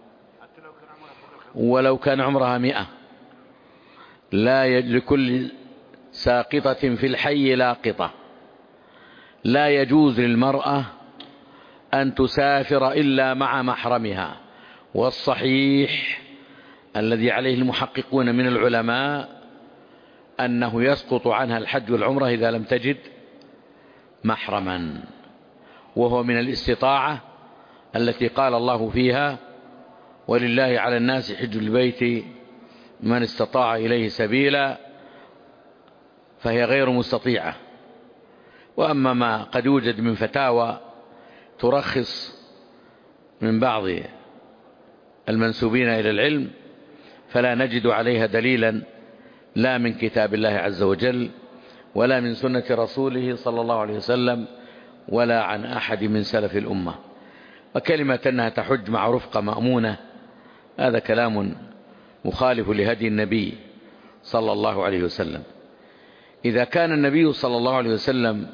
[SPEAKER 1] ولو كان عمرها مئة. لا لكل ساقطة في الحي لاقطة. لا يجوز للمرأة أن تسافر إلا مع محرمها. والصحيح الذي عليه المحققون من العلماء أنه يسقط عنها الحج والعمرة إذا لم تجد محرما، وهو من الاستطاعة التي قال الله فيها: ولله على الناس حج البيت من استطاع إليه سبيلا، فهي غير مستطيعة. وأما ما قد يوجد من فتاوى ترخص من بعض المنسوبين إلى العلم فلا نجد عليها دليلا، لا من كتاب الله عز وجل ولا من سنة رسوله صلى الله عليه وسلم ولا عن أحد من سلف الأمة. وكلمة أنها تحج مع رفقة مأمونة هذا كلام مخالف لهدي النبي صلى الله عليه وسلم. إذا كان النبي صلى الله عليه وسلم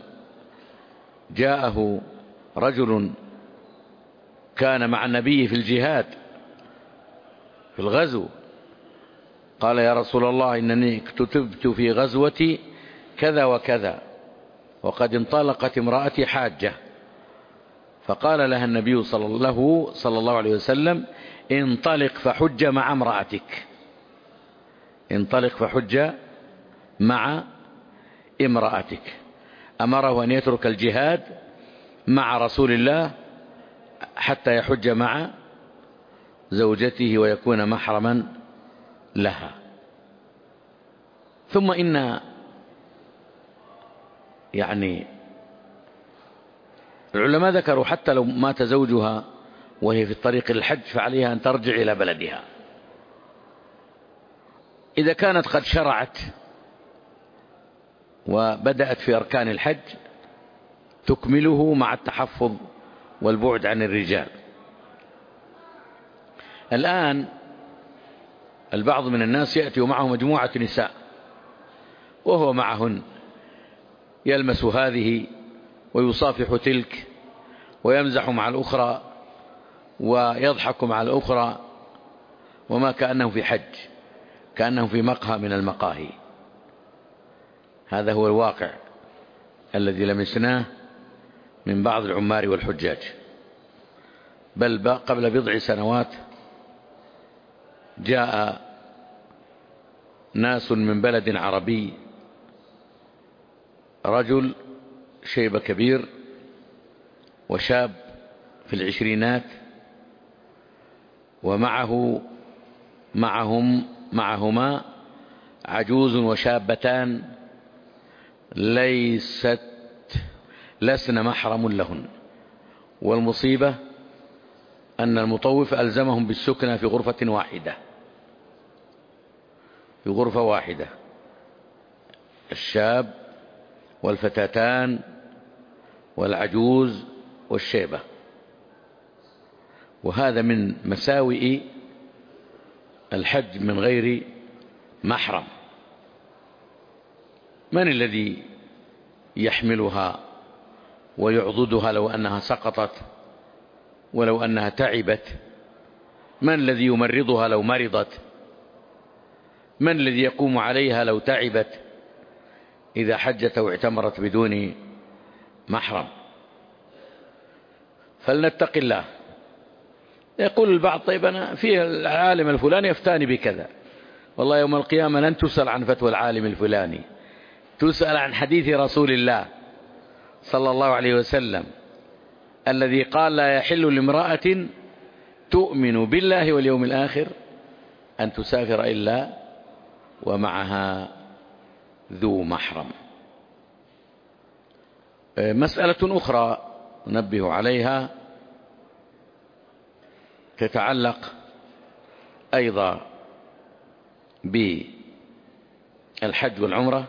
[SPEAKER 1] جاءه رجل كان مع النبي في الجهاد في الغزو، قال: يا رسول الله إنني كتبت في غزوتي كذا وكذا وقد انطلقت امرأتي حاجة. فقال لها النبي صلى الله, صلى الله عليه وسلم: انطلق فحج مع امرأتك، انطلق فحج مع امرأتك. أمره أن يترك الجهاد مع رسول الله حتى يحج مع زوجته ويكون محرما لها. ثم إن يعني العلماء ذكروا حتى لو مات زوجها وهي في الطريق للحج فعليها أن ترجع إلى بلدها. إذا كانت قد شرعت وبدأت في أركان الحج تكمله مع التحفظ والبعد عن الرجال. الآن البعض من الناس يأتي ومعه مجموعة نساء وهو معهن، يلمس هذه ويصافح تلك ويمزح مع الأخرى ويضحك مع الأخرى، وما كأنه في حج، كأنه في مقهى من المقاهي. هذا هو الواقع الذي لمسناه من بعض العمار والحجاج. بل قبل بضع سنوات جاء ناس من بلد عربي، رجل شيب كبير وشاب في العشرينات، ومعه معهم معهما عجوز وشابتان ليست لسن محرم لهن. والمصيبة أن المطوف ألزمهم بالسكنة في غرفة واحدة في غرفة واحدة الشاب والفتاتان والعجوز والشيبة. وهذا من مساوئ الحج من غير محرم. من الذي يحملها ويعضدها لو أنها سقطت ولو أنها تعبت؟ من الذي يمرضها لو مرضت؟ من الذي يقوم عليها لو تعبت إذا حجت أو اعتمرت بدون محرم؟ فلنتق الله. يقول البعض طيب أنا في العالم الفلاني يفتاني بكذا. والله يوم القيامة لن تسأل عن فتوى العالم الفلاني، تسأل عن حديث رسول الله صلى الله عليه وسلم الذي قال لا يحل لامرأة تؤمن بالله واليوم الآخر أن تسافر إلا ومعها ذو محرم. مسألة أخرى ننبه عليها تتعلق أيضا بالحج والعمرة.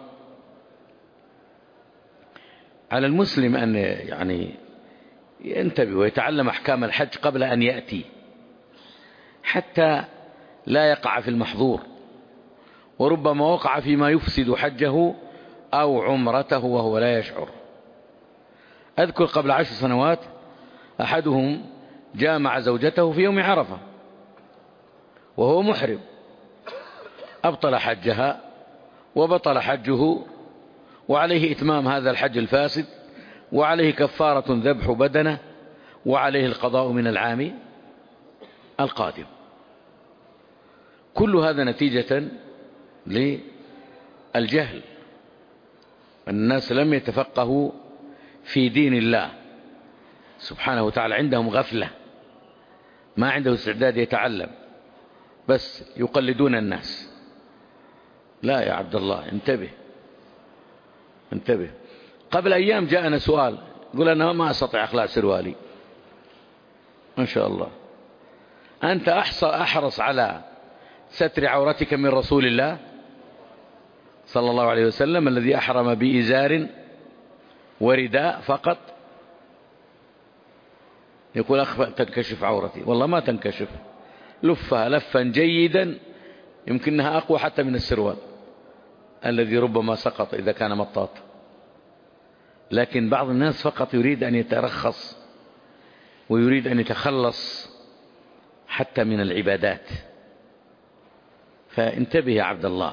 [SPEAKER 1] على المسلم أن يعني ينتبه ويتعلم أحكام الحج قبل أن يأتي حتى لا يقع في المحظور، وربما وقع فيما يفسد حجه أو عمرته وهو لا يشعر. أذكر قبل عشر سنوات أحدهم جامع زوجته في يوم عرفة وهو محرم، أبطل حجها وبطل حجه، وعليه إتمام هذا الحج الفاسد، وعليه كفارة ذبح بدنه، وعليه القضاء من العام القادم. كل هذا نتيجة للجهل. الناس لم يتفقهوا في دين الله سبحانه وتعالى، عندهم غفلة، ما عنده استعداد يتعلم، بس يقلدون الناس. لا يا عبد الله، انتبه انتبه. قبل أيام جاءنا سؤال يقول أنا ما أستطيع أخلع سروالي. ما شاء الله، أنت أحرص على ستر عورتك من رسول الله صلى الله عليه وسلم الذي أحرم بإزار ورداء فقط. يقول أخفى تنكشف عورتي. والله ما تنكشف، لفها لفا جيدا يمكنها أقوى حتى من السروال الذي ربما سقط إذا كان مطاط. لكن بعض الناس فقط يريد أن يترخص ويريد أن يتخلص حتى من العبادات. فانتبه يا عبد الله.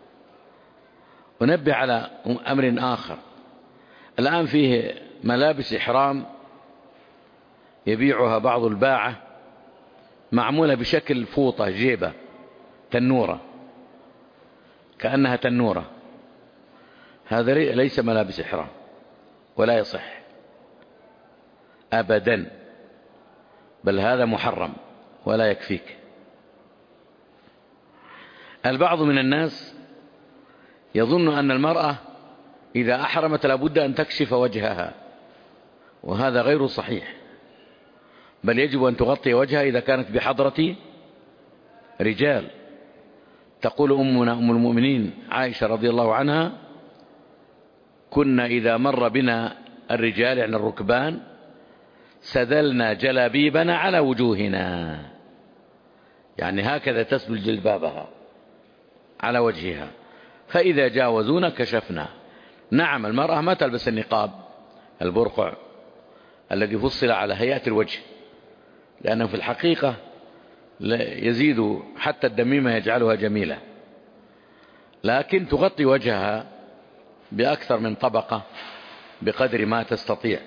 [SPEAKER 1] ونبه على أمر آخر. الآن فيه ملابس إحرام يبيعها بعض الباعة معمولة بشكل فوطة جيبة تنورة، كأنها تنورة. هذا ليس ملابس إحرام، ولا يصح أبدا، بل هذا محرم ولا يكفيك. البعض من الناس يظن أن المرأة إذا أحرمت لابد أن تكشف وجهها، وهذا غير صحيح، بل يجب أن تغطي وجهها إذا كانت بحضرة رجال. تقول أمنا أم المؤمنين عائشة رضي الله عنها: كنا إذا مر بنا الرجال يعني الركبان سدلنا جلابيبنا على وجوهنا، يعني هكذا تسدل جلبابها على وجهها، فإذا جاوزونا كشفنا. نعم، المرأة ما تلبس النقاب البرقع الذي فصل على هيئة الوجه، لأنه في الحقيقة يزيد حتى الدميمة يجعلها جميلة، لكن تغطي وجهها بأكثر من طبقة بقدر ما تستطيع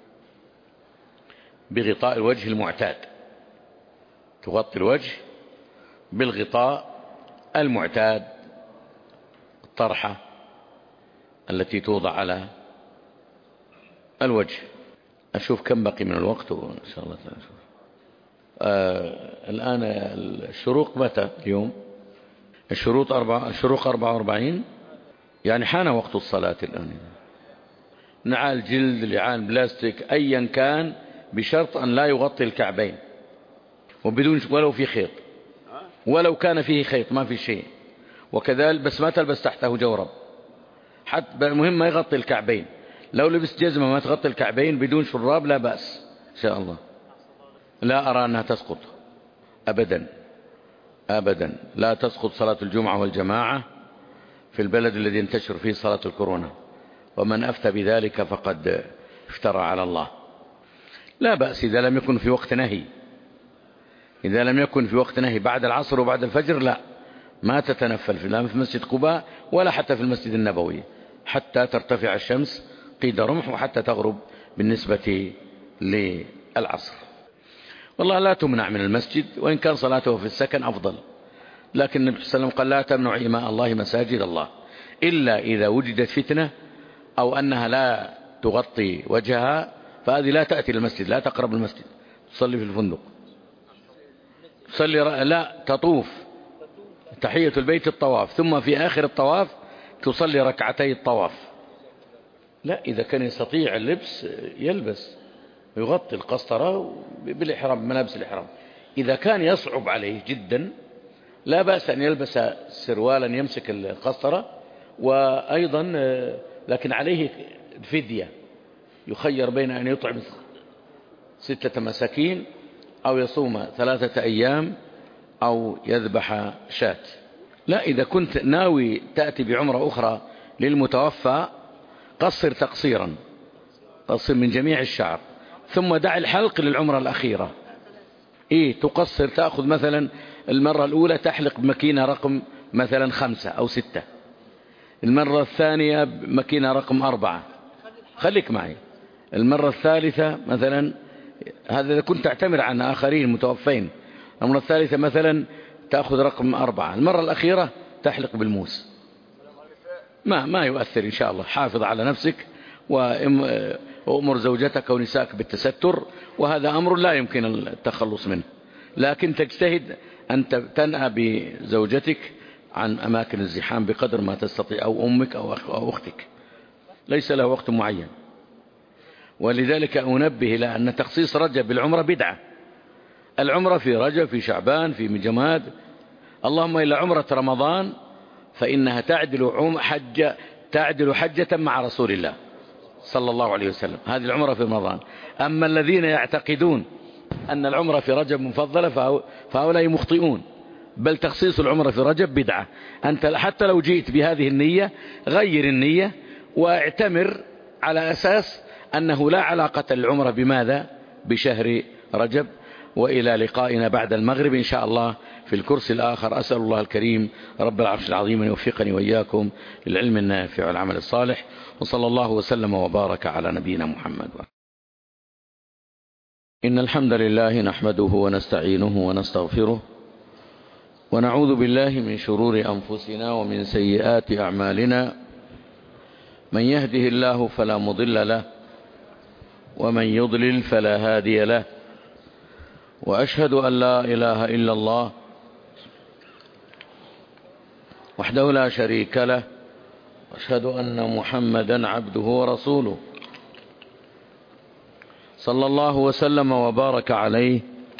[SPEAKER 1] بغطاء الوجه المعتاد. تغطي الوجه بالغطاء المعتاد، الطرحة التي توضع على الوجه. أشوف كم بقي من الوقت وإن شاء الله نشوف. آه الآن الشروق متى اليوم؟ الشروط أربعة الشروق أربعة وأربعين، يعني حان وقت الصلاة الآن. نعال جلد، لعان بلاستيك، أيا كان، بشرط أن لا يغطي الكعبين، وبدون ولو في خيط، ولو كان فيه خيط ما في شيء. وكذلك بس ما تلبس تحته جورب، حتى المهم ما يغطي الكعبين. لو لبست جزمة ما تغطي الكعبين بدون شراب لا بأس إن شاء الله. لا أرى أنها تسقط أبدا أبدا، لا تسقط صلاة الجمعة والجماعة في البلد الذي ينتشر فيه صلاة الكورونا، ومن أفتى بذلك فقد افترى على الله. لا بأس إذا لم يكن في وقت نهي، إذا لم يكن في وقت نهي بعد العصر وبعد الفجر لا، ما تتنفل لا في مسجد قباء ولا حتى في المسجد النبوي حتى ترتفع الشمس قيد رمح وحتى تغرب بالنسبة للعصر. والله لا تمنع من المسجد، وإن كان صلاته في السكن أفضل، لكن النبي صلى الله عليه وسلم قال: لا تمنع إماء الله مساجد الله، إلا إذا وجدت فتنة أو أنها لا تغطي وجهها، فهذه لا تأتي للمسجد، لا تقرب المسجد، تصلي في الفندق، تصلي لا تطوف تحية البيت الطواف، ثم في آخر الطواف تصلي ركعتي الطواف. لا، إذا كان يستطيع اللبس يلبس، يغطي القسطرة بالإحرام بملابس الإحرام. إذا كان يصعب عليه جدا لا بأس أن يلبس سروالا يمسك القسطرة، وأيضا لكن عليه فدية، يخير بين أن يطعم ستة مساكين أو يصوم ثلاثة أيام أو يذبح شاة. لا، إذا كنت ناوي تأتي بعمرة أخرى للمتوفى قصر تقصيرا، قصر من جميع الشعر، ثم دع الحلق للعمرة الأخيرة. إيه تقصر، تأخذ مثلا المرة الأولى تحلق بمكينة رقم مثلا خمسة أو ستة، المرة الثانية بمكينة رقم أربعة، خليك معي، المرة الثالثة مثلا، هذا إذا كنت تعتمر عن آخرين متوفين، المرة الثالثة مثلا تأخذ رقم أربعة، المرة الأخيرة تحلق بالموس. ما ما يؤثر إن شاء الله. حافظ على نفسك وأمر زوجتك ونسائك بالتستر، وهذا أمر لا يمكن التخلص منه، لكن تجتهد أن تنأى بزوجتك عن أماكن الزحام بقدر ما تستطيع، أو أمك أو أختك، ليس له وقت معين. ولذلك أنبه إلى أن تخصيص رجب بالعمرة بدعة. العمرة في رجب، في شعبان، في جماد، اللهم إلا عمرة رمضان فإنها تعدل حجة تعدل حجة مع رسول الله صلى الله عليه وسلم، هذه العمرة في رمضان. أما الذين يعتقدون أن العمرة في رجب مفضلة فهؤلاء مخطئون، بل تخصيص العمرة في رجب بدعة. أنت حتى لو جئت بهذه النية غير النية واعتمر على أساس أنه لا علاقة للعمرة بماذا؟ بشهر رجب. وإلى لقائنا بعد المغرب إن شاء الله في الكرسي الآخر. أسأل الله الكريم رب العرش العظيم أن يوفقني وإياكم للعلم النافع والعمل الصالح، وصلى الله وسلم وبارك على نبينا محمد. إن الحمد لله نحمده ونستعينه ونستغفره، ونعوذ بالله من شرور أنفسنا ومن سيئات أعمالنا. من يهده الله فلا مضل له، ومن يضلل فلا هادي له، وأشهد أن لا إله إلا الله وحده لا شريك له، وأشهد أن محمدا عبده ورسوله صلى الله وسلم وبارك عليه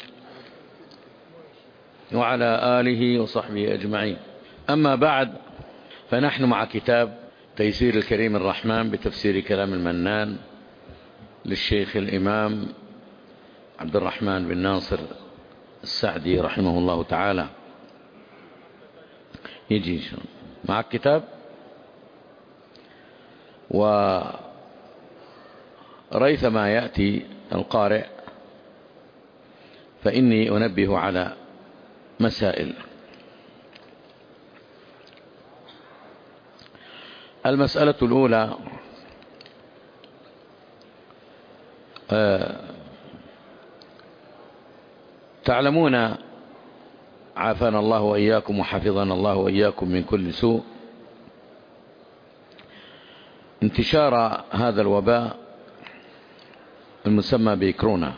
[SPEAKER 1] وعلى آله وصحبه أجمعين. أما بعد، فنحن مع كتاب تيسير الكريم الرحمن بتفسير كلام المنان للشيخ الإمام عبد الرحمن بن ناصر السعدي رحمه الله تعالى. يجي مع الكتاب، وريثما يأتي القارئ فإني أنبه على مسائل. المسألة الأولى: أه تعلمون عافانا الله وإياكم وحفظنا الله وإياكم من كل سوء انتشار هذا الوباء المسمى بكورونا،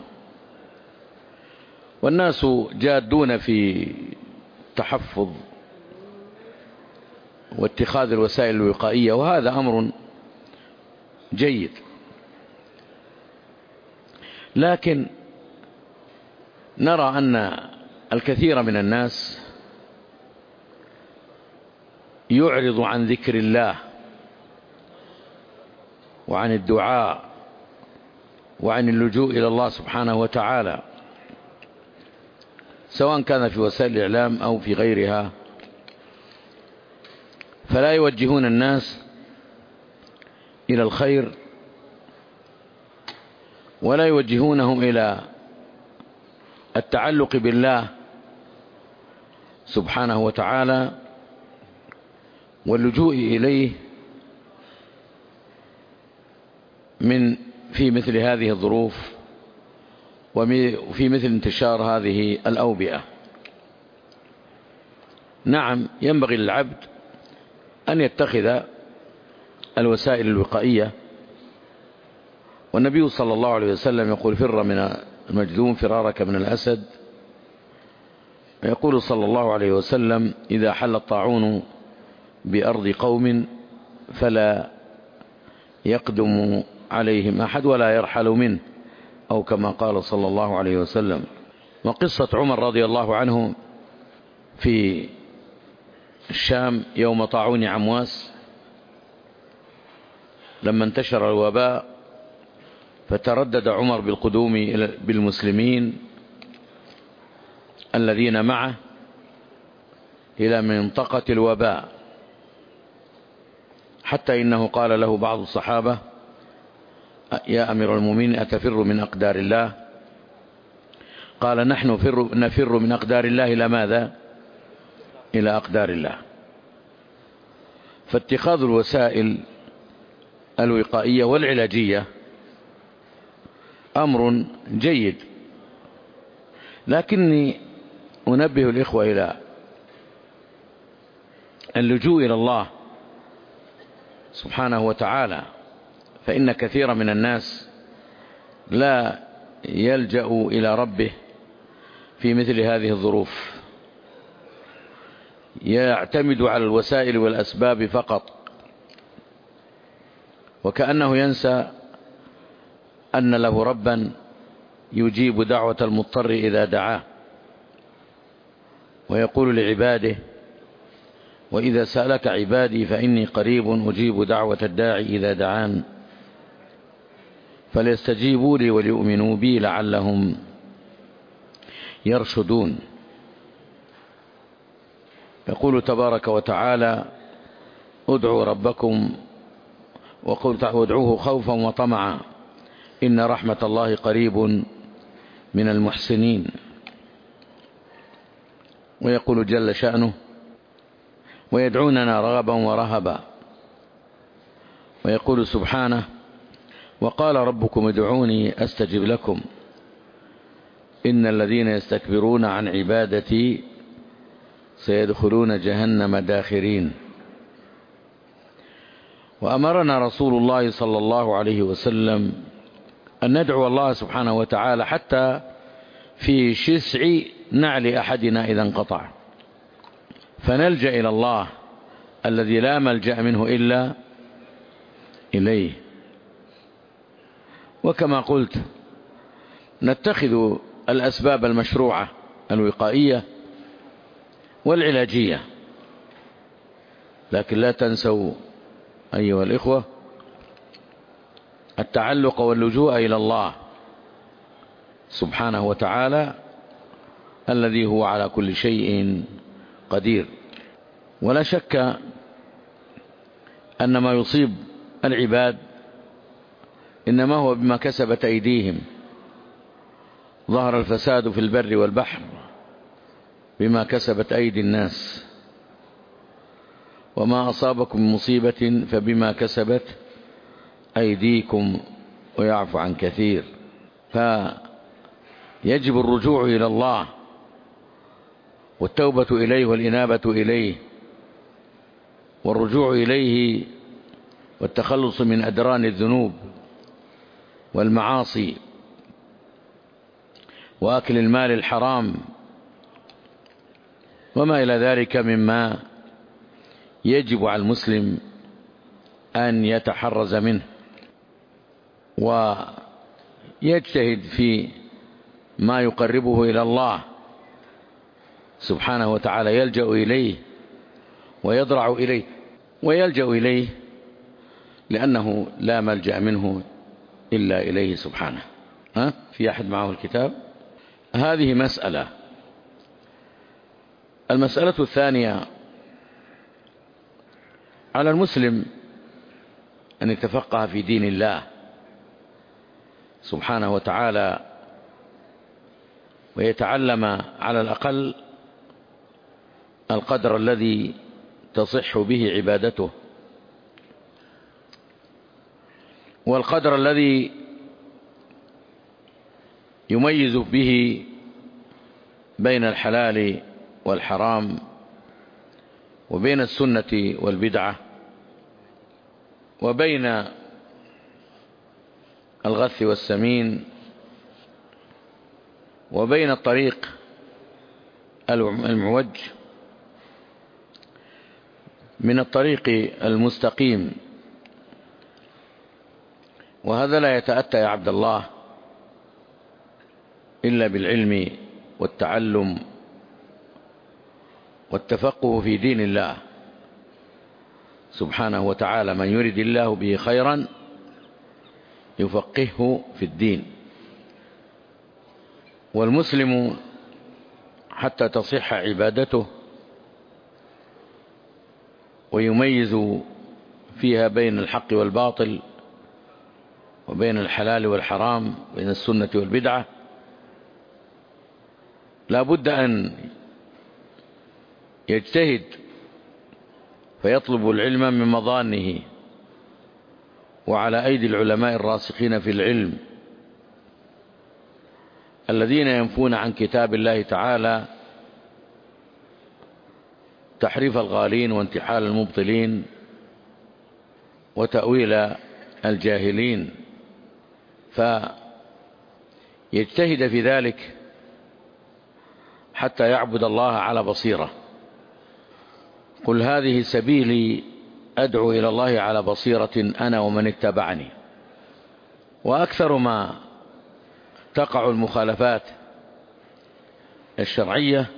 [SPEAKER 1] والناس جادون في تحفظ واتخاذ الوسائل الوقائية، وهذا أمر جيد، لكن نرى أن الكثير من الناس يعرض عن ذكر الله وعن الدعاء وعن اللجوء إلى الله سبحانه وتعالى، سواء كان في وسائل الإعلام أو في غيرها، فلا يوجهون الناس إلى الخير ولا يوجهونهم إلى التعلق بالله سبحانه وتعالى واللجوء إليه من في مثل هذه الظروف وفي مثل انتشار هذه الأوبئة. نعم، ينبغي للعبد أن يتخذ الوسائل الوقائية، والنبي صلى الله عليه وسلم يقول: فر من المجذوم فرارك من الأسد. يقول صلى الله عليه وسلم: إذا حل الطاعون بأرض قوم فلا يقدم عليهم أحد ولا يرحل منه، أو كما قال صلى الله عليه وسلم. وقصة عمر رضي الله عنه في الشام يوم طاعون عمواس لما انتشر الوباء، فتردد عمر بالقدوم بالمسلمين الذين معه إلى منطقة الوباء، حتى إنه قال له بعض الصحابة: يا أمير المؤمنين أتفر من أقدار الله؟ قال: نحن نفر من أقدار الله إلى ماذا؟ إلى أقدار الله. فاتخاذ الوسائل الوقائية والعلاجية أمر جيد، لكني أنبه الإخوة إلى اللجوء إلى الله سبحانه وتعالى، فإن كثير من الناس لا يلجأ إلى ربه في مثل هذه الظروف، يعتمد على الوسائل والأسباب فقط، وكأنه ينسى أن له ربا يجيب دعوة المضطر إذا دعاه، ويقول لعباده: وإذا سألك عبادي فإني قريب أجيب دعوة الداعي إذا دعان فليستجيبوا لي وليؤمنوا بي لعلهم يرشدون. يقول تبارك وتعالى: ادعوا ربكم وادعوه خوفا وطمعا إن رحمة الله قريب من المحسنين. ويقول جل شأنه: ويدعوننا رغبا ورهبا. ويقول سبحانه: وقال ربكم ادعوني أستجب لكم إن الذين يستكبرون عن عبادتي سيدخلون جهنم داخرين. وأمرنا رسول الله صلى الله عليه وسلم أن ندعو الله سبحانه وتعالى حتى في شسع نعل أحدنا إذا انقطع، فنلجأ إلى الله الذي لا ملجأ منه إلا إليه. وكما قلت نتخذ الأسباب المشروعة الوقائية والعلاجية، لكن لا تنسوا أيها الإخوة التعلق واللجوء إلى الله سبحانه وتعالى الذي هو على كل شيء قدير. ولا شك أن ما يصيب العباد إنما هو بما كسبت أيديهم. ظهر الفساد في البر والبحر بما كسبت أيدي الناس، وما أصابكم من مصيبة فبما كسبت أيديكم ويعفو عن كثير. فيجب الرجوع إلى الله والتوبة إليه والإنابة إليه، والرجوع إليه والتخلص من أدران الذنوب والمعاصي وأكل المال الحرام وما إلى ذلك مما يجب على المسلم أن يتحرز منه ويجتهد في ما يقربه إلى الله سبحانه وتعالى، يلجأ إليه ويضرع إليه ويلجأ إليه لأنه لا ملجأ منه إلا إليه سبحانه. ها؟ في أحد معه الكتاب؟ هذه مسألة. المسألة الثانية: على المسلم أن يتفقه في دين الله سبحانه وتعالى ويتعلم على الأقل القدر الذي تصح به عبادته، والقدر الذي يميز به بين الحلال والحرام وبين السنة والبدعة وبين الغث والسمين وبين الطريق المعوج من الطريق المستقيم. وهذا لا يتأتى يا عبد الله إلا بالعلم والتعلم والتفقه في دين الله سبحانه وتعالى. من يرد الله به خيرا يفقهه في الدين. والمسلم حتى تصح عبادته ويميز فيها بين الحق والباطل وبين الحلال والحرام بين السنة والبدعة لا بد أن يجتهد فيطلب العلم من مظانه وعلى أيدي العلماء الراسخين في العلم الذين ينفون عن كتاب الله تعالى تحريف الغالين وانتحال المبطلين وتأويل الجاهلين، فيجتهد في ذلك حتى يعبد الله على بصيرة. قل هذه سبيلي أدعو إلى الله على بصيرة أنا ومن اتبعني. وأكثر ما تقع المخالفات الشرعية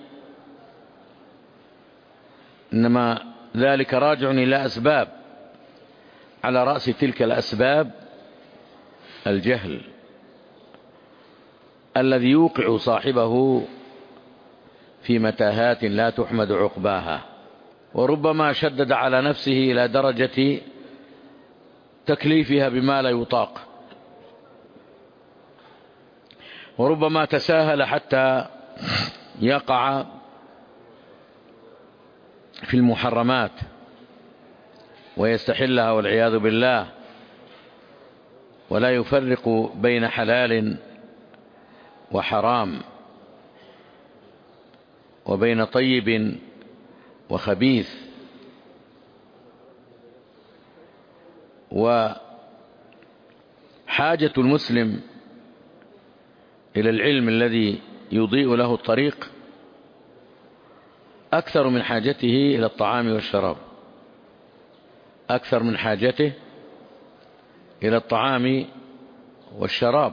[SPEAKER 1] إنما ذلك راجع إلى أسباب، على رأس تلك الأسباب الجهل الذي يوقع صاحبه في متاهات لا تحمد عقباها، وربما شدد على نفسه إلى درجة تكليفها بما لا يطاق، وربما تساهل حتى يقع في المحرمات ويستحلها والعياذ بالله، ولا يفرق بين حلال وحرام وبين طيب وخبيث. حاجة المسلم إلى العلم الذي يضيء له الطريق أكثر من حاجته إلى الطعام والشراب، أكثر من حاجته إلى الطعام والشراب.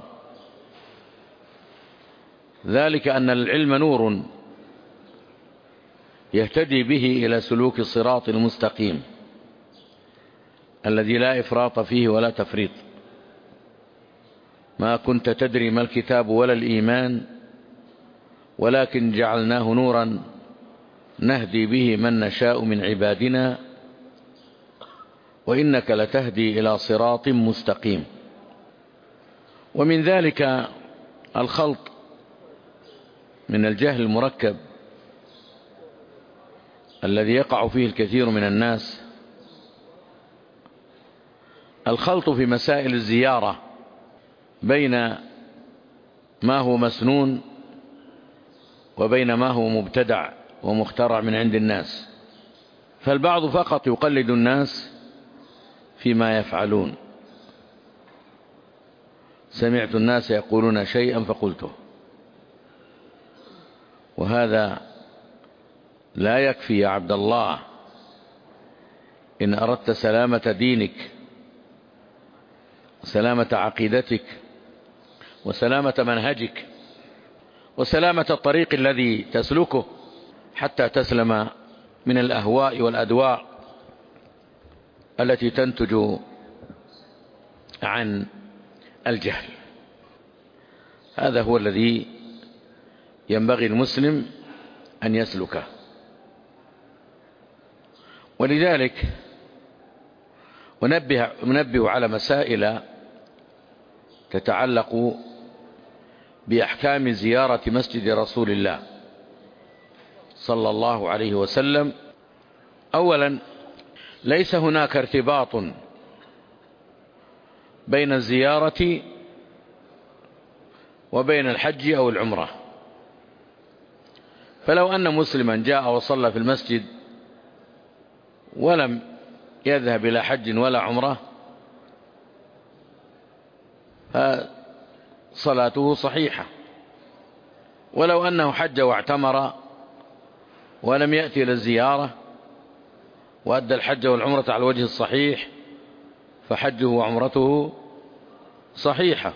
[SPEAKER 1] ذلك أن العلم نور يهتدي به إلى سلوك الصراط المستقيم الذي لا إفراط فيه ولا تفريط. ما كنت تدري ما الكتاب ولا الإيمان ولكن جعلناه نورا نهدي به من نشاء من عبادنا وإنك لتهدي إلى صراط مستقيم. ومن ذلك الخلط من الجهل المركب الذي يقع فيه الكثير من الناس، الخلط في مسائل الزيارة بين ما هو مسنون وبين ما هو مبتدع ومخترع من عند الناس. فالبعض فقط يقلد الناس فيما يفعلون. سمعت الناس يقولون شيئا فقلته، وهذا لا يكفي يا عبد الله. إن أردت سلامة دينك وسلامة عقيدتك وسلامة منهجك وسلامة الطريق الذي تسلكه حتى تسلم من الأهواء والأدواء التي تنتج عن الجهل، هذا هو الذي ينبغي المسلم أن يسلكه. ولذلك ونبه, ونبه على مسائل تتعلق بأحكام زيارة مسجد رسول الله صلى الله عليه وسلم. أولا، ليس هناك ارتباط بين الزيارة وبين الحج أو العمرة. فلو أن مسلما جاء وصلى في المسجد ولم يذهب إلى حج ولا عمرة فصلاته صحيحة، ولو أنه حج واعتمر ولم يأتي إلى الزيارة وأدى الحج والعمرة على الوجه الصحيح فحجه وعمرته صحيحة.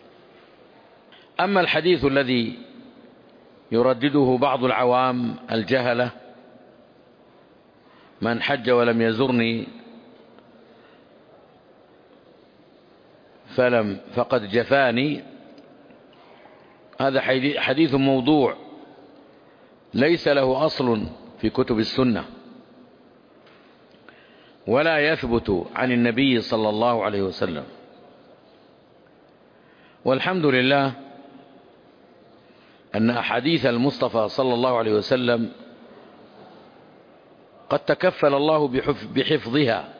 [SPEAKER 1] أما الحديث الذي يردده بعض العوام الجهلة: من حج ولم يزرني فلم فقد جفاني، هذا حديث موضوع ليس له أصل في كتب السنة ولا يثبت عن النبي صلى الله عليه وسلم. والحمد لله أن أحاديث المصطفى صلى الله عليه وسلم قد تكفل الله بحفظها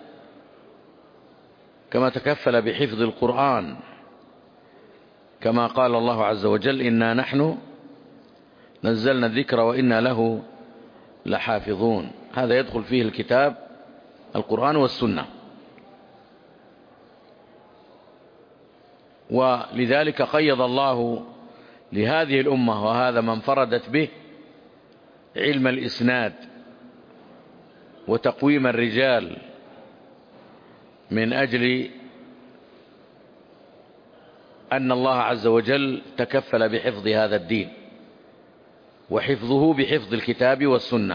[SPEAKER 1] كما تكفل بحفظ القرآن، كما قال الله عز وجل: إنا نحن نزلنا الذكر وإنا له لحافظون. هذا يدخل فيه الكتاب القرآن والسنة. ولذلك قيض الله لهذه الأمة، وهذا ما انفردت به، علم الإسناد وتقويم الرجال من أجل أن الله عز وجل تكفل بحفظ هذا الدين، وحفظه بحفظ الكتاب والسنة.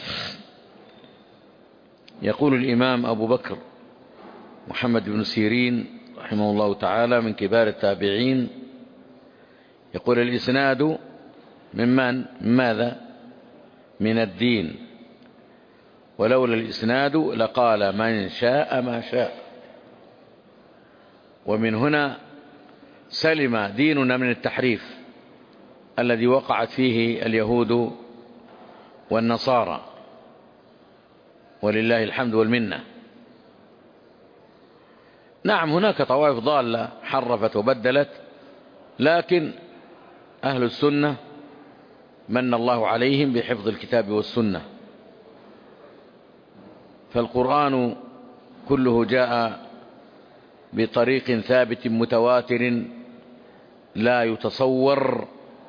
[SPEAKER 1] يقول الإمام أبو بكر محمد بن سيرين رحمه الله تعالى من كبار التابعين، يقول: الإسناد من من؟ ماذا؟ من الدين، ولولا الإسناد لقال من شاء ما شاء. ومن هنا سلم ديننا من التحريف الذي وقعت فيه اليهود والنصارى، ولله الحمد والمنة. نعم، هناك طوائف ضالة حرفت وبدلت، لكن أهل السنة من الله عليهم بحفظ الكتاب والسنة. فالقرآن كله جاء بطريق ثابت متواتر لا يتصور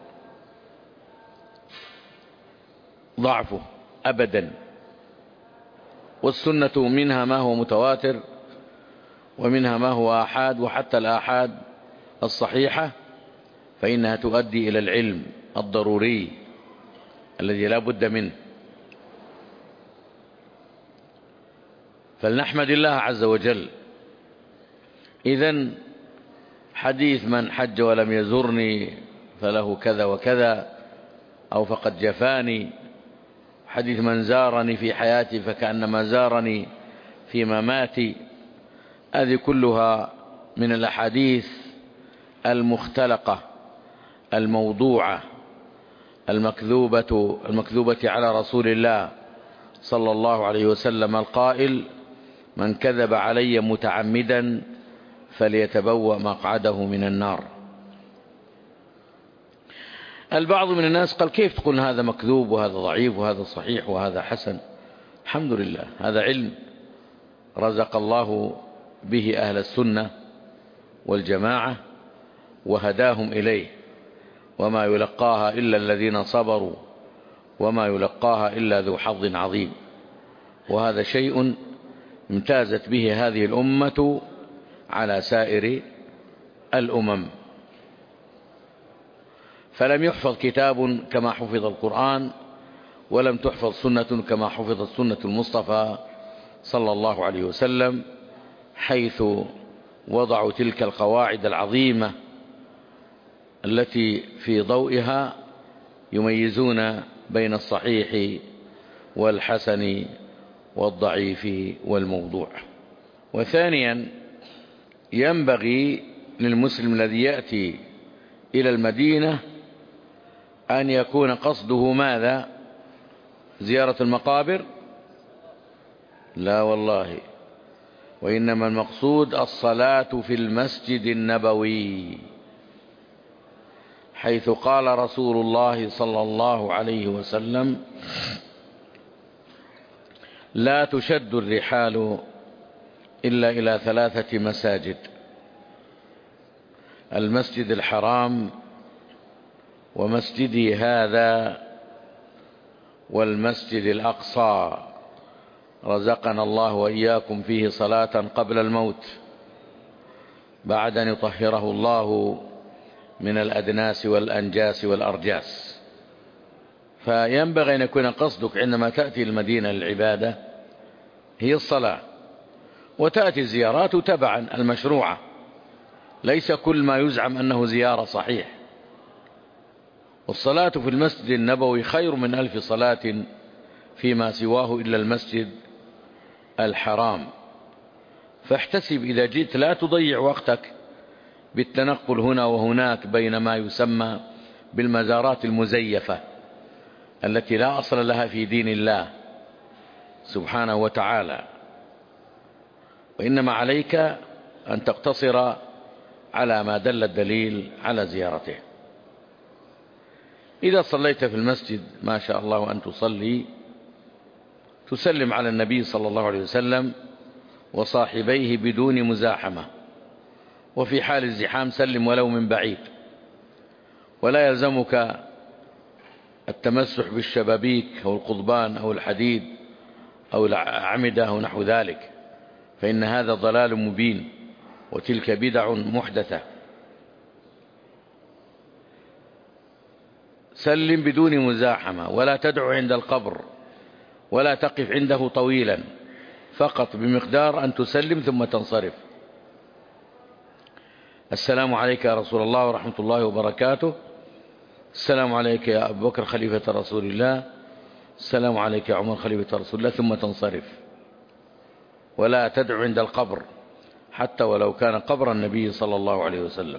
[SPEAKER 1] ضعفه أبدا. والسنة منها ما هو متواتر ومنها ما هو آحاد، وحتى الآحاد الصحيحة فإنها تؤدي إلى العلم الضروري الذي لا بد منه. فلنحمد الله عز وجل. إذن حديث من حج ولم يزرني فله كذا وكذا، أو فقد جفاني، حديث من زارني في حياتي فكأنما زارني في مماتي، هذه كلها من الأحاديث المختلقة الموضوعة المكذوبة المكذوبة على رسول الله صلى الله عليه وسلم القائل: من كذب علي متعمدا فليتبوأ مقعده من النار. البعض من الناس قال: كيف تقول هذا مكذوب وهذا ضعيف وهذا صحيح وهذا حسن؟ الحمد لله، هذا علم رزق الله به أهل السنة والجماعة وهداهم إليه، وما يلقاها إلا الذين صبروا وما يلقاها إلا ذو حظ عظيم. وهذا شيء امتازت به هذه الأمة على سائر الأمم. فلم يحفظ كتاب كما حفظ القرآن، ولم تحفظ سنة كما حفظت سنة المصطفى صلى الله عليه وسلم، حيث وضعوا تلك القواعد العظيمة التي في ضوئها يميزون بين الصحيح والحسن والضعيف والموضوع. وثانيا، ينبغي للمسلم الذي يأتي إلى المدينة أن يكون قصده ماذا؟ زيارة المقابر؟ لا والله، وإنما المقصود الصلاة في المسجد النبوي، حيث قال رسول الله صلى الله عليه وسلم: لا تشد الرحال إلا إلى ثلاثة مساجد: المسجد الحرام، ومسجدي هذا، والمسجد الأقصى، رزقنا الله وإياكم فيه صلاة قبل الموت بعد أن يطهره الله من الأدناس والأنجاس والأرجاس. فينبغي أن يكون قصدك عندما تأتي المدينة للعبادة هي الصلاة، وتأتي الزيارات تبعا المشروعة، ليس كل ما يزعم أنه زيارة صحيح. والصلاة في المسجد النبوي خير من ألف صلاة فيما سواه إلا المسجد الحرام. فاحتسب إذا جئت لا تضيع وقتك بالتنقل هنا وهناك بين ما يسمى بالمزارات المزيفة التي لا أصل لها في دين الله سبحانه وتعالى، وإنما عليك أن تقتصر على ما دل الدليل على زيارته. إذا صليت في المسجد ما شاء الله أن تصلي، تسلم على النبي صلى الله عليه وسلم وصاحبيه بدون مزاحمة، وفي حال الزحام سلم ولو من بعيد، ولا يلزمك التمسح بالشبابيك أو القضبان أو الحديد أو الأعمدة أو نحو ذلك، فإن هذا ضلال مبين وتلك بدع محدثة. سلم بدون مزاحمة، ولا تدعو عند القبر، ولا تقف عنده طويلا، فقط بمقدار أن تسلم ثم تنصرف. السلام عليك يا رسول الله ورحمة الله وبركاته، السلام عليك يا أبو بكر خليفة رسول الله، السلام عليك يا عمر خليفة رسول الله، ثم تنصرف. ولا تدعو عند القبر حتى ولو كان قبر النبي صلى الله عليه وسلم،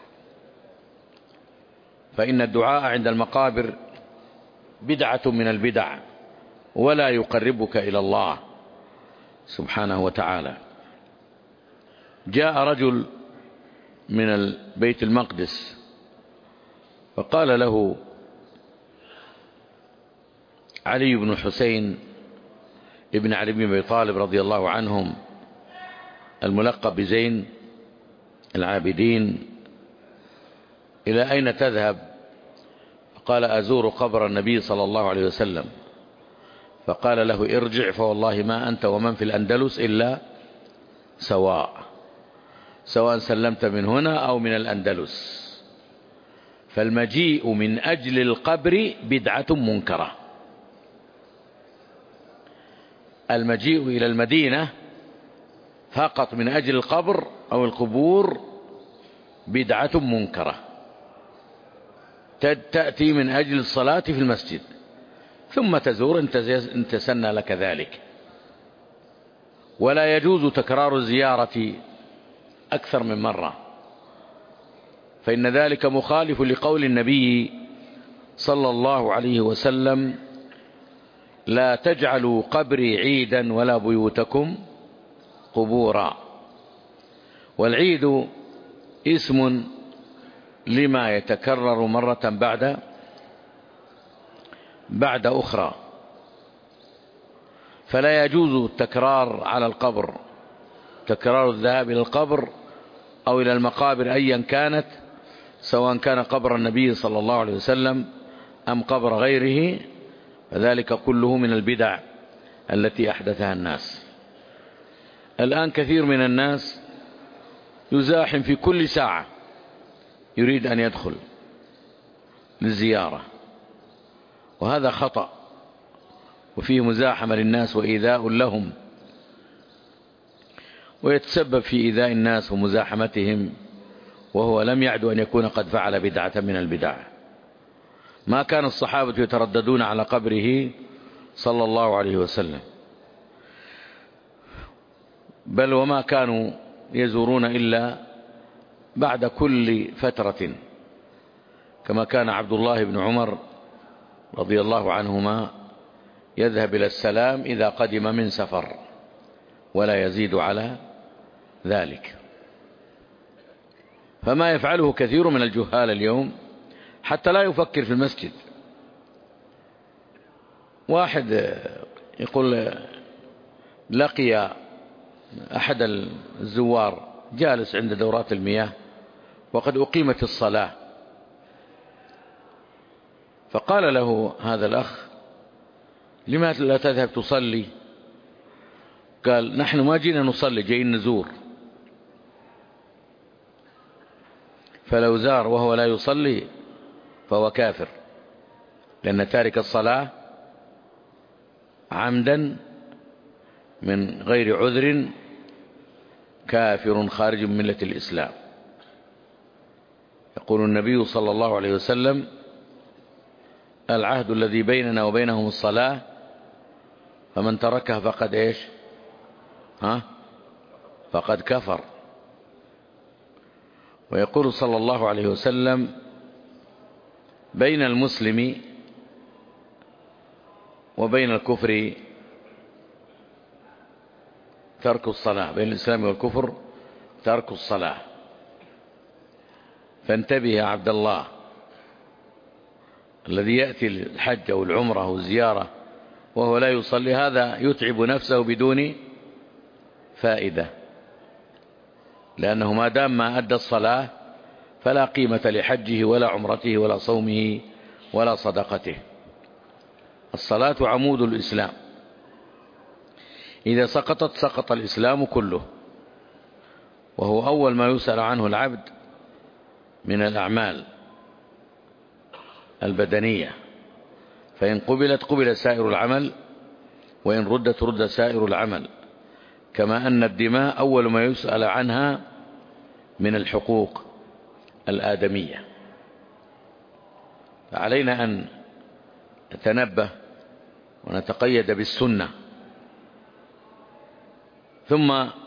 [SPEAKER 1] فإن الدعاء عند المقابر بدعة من البدع ولا يقربك إلى الله سبحانه وتعالى. جاء رجل من بيت المقدس فقال له علي بن الحسين ابن علي بن أبي طالب رضي الله عنهم الملقب بزين: العابدين: إلى أين تذهب؟ قال: أزور قبر النبي صلى الله عليه وسلم. فقال له: ارجع فوالله ما أنت ومن في الأندلس إلا سواء، سواء سلمت من هنا أو من الأندلس. فالمجيء من أجل القبر بدعة منكرة. المجيء إلى المدينة فقط من أجل القبر أو القبور بدعة منكرة. تأتي من أجل الصلاة في المسجد ثم تزور إن تسنى لك ذلك. ولا يجوز تكرار الزيارة أكثر من مرة، فإن ذلك مخالف لقول النبي صلى الله عليه وسلم: لا تجعلوا قبري عيدا ولا بيوتكم قبورا. والعيد اسم لما يتكرر مرة بعد بعد أخرى، فلا يجوز التكرار على القبر، تكرار الذهاب إلى القبر أو إلى المقابر أيا كانت، سواء كان قبر النبي صلى الله عليه وسلم أم قبر غيره، فذلك كله من البدع التي أحدثها الناس. الآن كثير من الناس يزاحم في كل ساعة يريد أن يدخل للزيارة، وهذا خطأ، وفيه مزاحمة للناس وإيذاء لهم، ويتسبب في إيذاء الناس ومزاحمتهم، وهو لم يعد أن يكون قد فعل بدعة من البدع. ما كان الصحابة يترددون على قبره صلى الله عليه وسلم، بل وما كانوا يزورون إلا بعد كل فترة، كما كان عبد الله بن عمر رضي الله عنهما يذهب إلى السلام إذا قدم من سفر، ولا يزيد على ذلك. فما يفعله كثير من الجهال اليوم حتى لا يفكر في المسجد. واحد يقول لقي أحد الزوار جالس عند دورات المياه وقد أقيمت الصلاة، فقال له هذا الأخ: لماذا لا تذهب تصلي؟ قال: نحن ما جينا نصلي، جايين نزور. فلو زار وهو لا يصلي فهو كافر، لأن تارك الصلاة عمدا من غير عذر كافر خارج من ملة الإسلام. يقول النبي صلى الله عليه وسلم: العهد الذي بيننا وبينهم الصلاة، فمن تركها فقد إيش ها فقد كفر. ويقول صلى الله عليه وسلم: بين المسلم وبين الكفر ترك الصلاة، بين الإسلام والكفر ترك الصلاة. فانتبه يا عبد الله، الذي يأتي الحج أو العمرة أو الزيارة وهو لا يصلي، هذا يتعب نفسه بدون فائدة، لأنه ما دام ما أدى الصلاة فلا قيمة لحجه ولا عمرته ولا صومه ولا صدقته. الصلاة عمود الإسلام، إذا سقطت سقط الإسلام كله، وهو أول ما يسأل عنه العبد من الأعمال البدنية، فإن قبلت قبل سائر العمل، وإن ردت رد سائر العمل، كما أن الدماء أول ما يسأل عنها من الحقوق الآدمية. فعلينا أن نتنبه ونتقيد بالسنة. ثم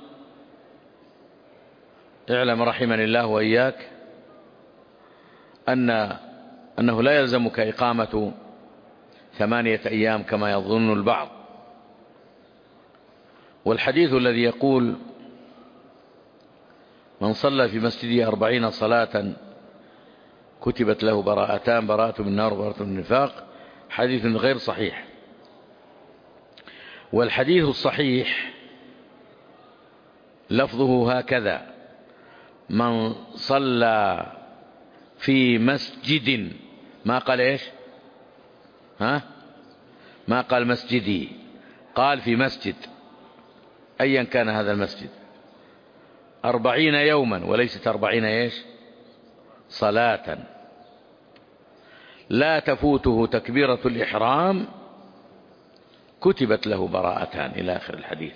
[SPEAKER 1] اعلم رحمني الله وإياك أن أنه لا يلزمك إقامة ثمانية أيام كما يظن البعض. والحديث الذي يقول: من صلى في مسجدي أربعين صلاة كتبت له براءتان، براءة من النار وبراءة من النفاق، حديث غير صحيح. والحديث الصحيح لفظه هكذا: من صلى في مسجد، ما قال إيش؟ ها؟ ما قال مسجدي، قال في مسجد أيا كان هذا المسجد، أربعين يوما، وليست أربعين إيش؟ صلاة، لا تفوته تكبيرة الإحرام كتبت له براءتان، إلى آخر الحديث.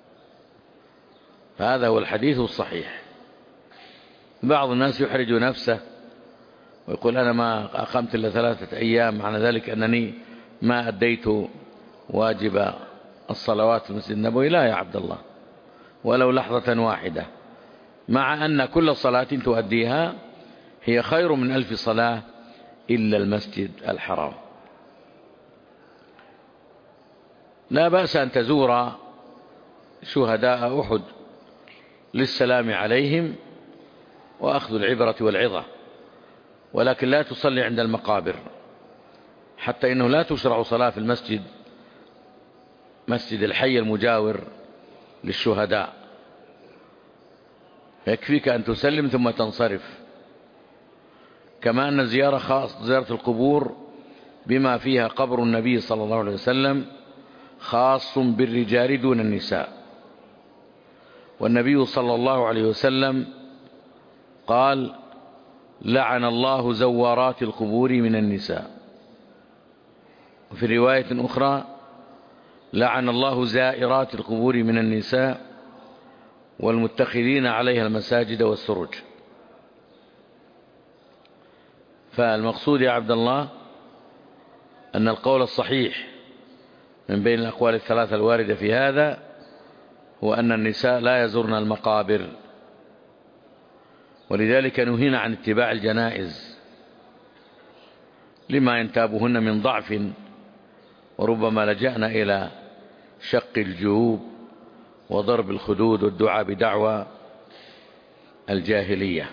[SPEAKER 1] فهذا هو الحديث الصحيح. بعض الناس يحرج نفسه ويقول أنا ما أقمت إلا ثلاثة أيام، معنى ذلك أنني ما أديت واجب الصلوات في المسجد النبوي. لا يا عبد الله، ولو لحظة واحدة، مع أن كل صلاة تؤديها هي خير من ألف صلاة إلا المسجد الحرام. لا بأس أن تزور شهداء أحد للسلام عليهم وأخذ العبرة والعظة، ولكن لا تصلي عند المقابر، حتى إنه لا تشرع صلاة في المسجد مسجد الحي المجاور للشهداء، يكفيك أن تسلم ثم تنصرف. كما أن الزيارة خاص زيارة القبور بما فيها قبر النبي صلى الله عليه وسلم خاص بالرجال دون النساء، والنبي صلى الله عليه وسلم قال لعن الله زوارات القبور من النساء، وفي رواية أخرى لعن الله زائرات القبور من النساء والمتخذين عليها المساجد والسرج. فالمقصود يا عبد الله أن القول الصحيح من بين الأقوال الثلاثة الواردة في هذا هو أن النساء لا يزورن المقابر، ولذلك نهينا عن اتباع الجنائز لما ينتابهن من ضعف، وربما لجأنا إلى شق الجيوب وضرب الخدود والدعاء بدعوى الجاهلية.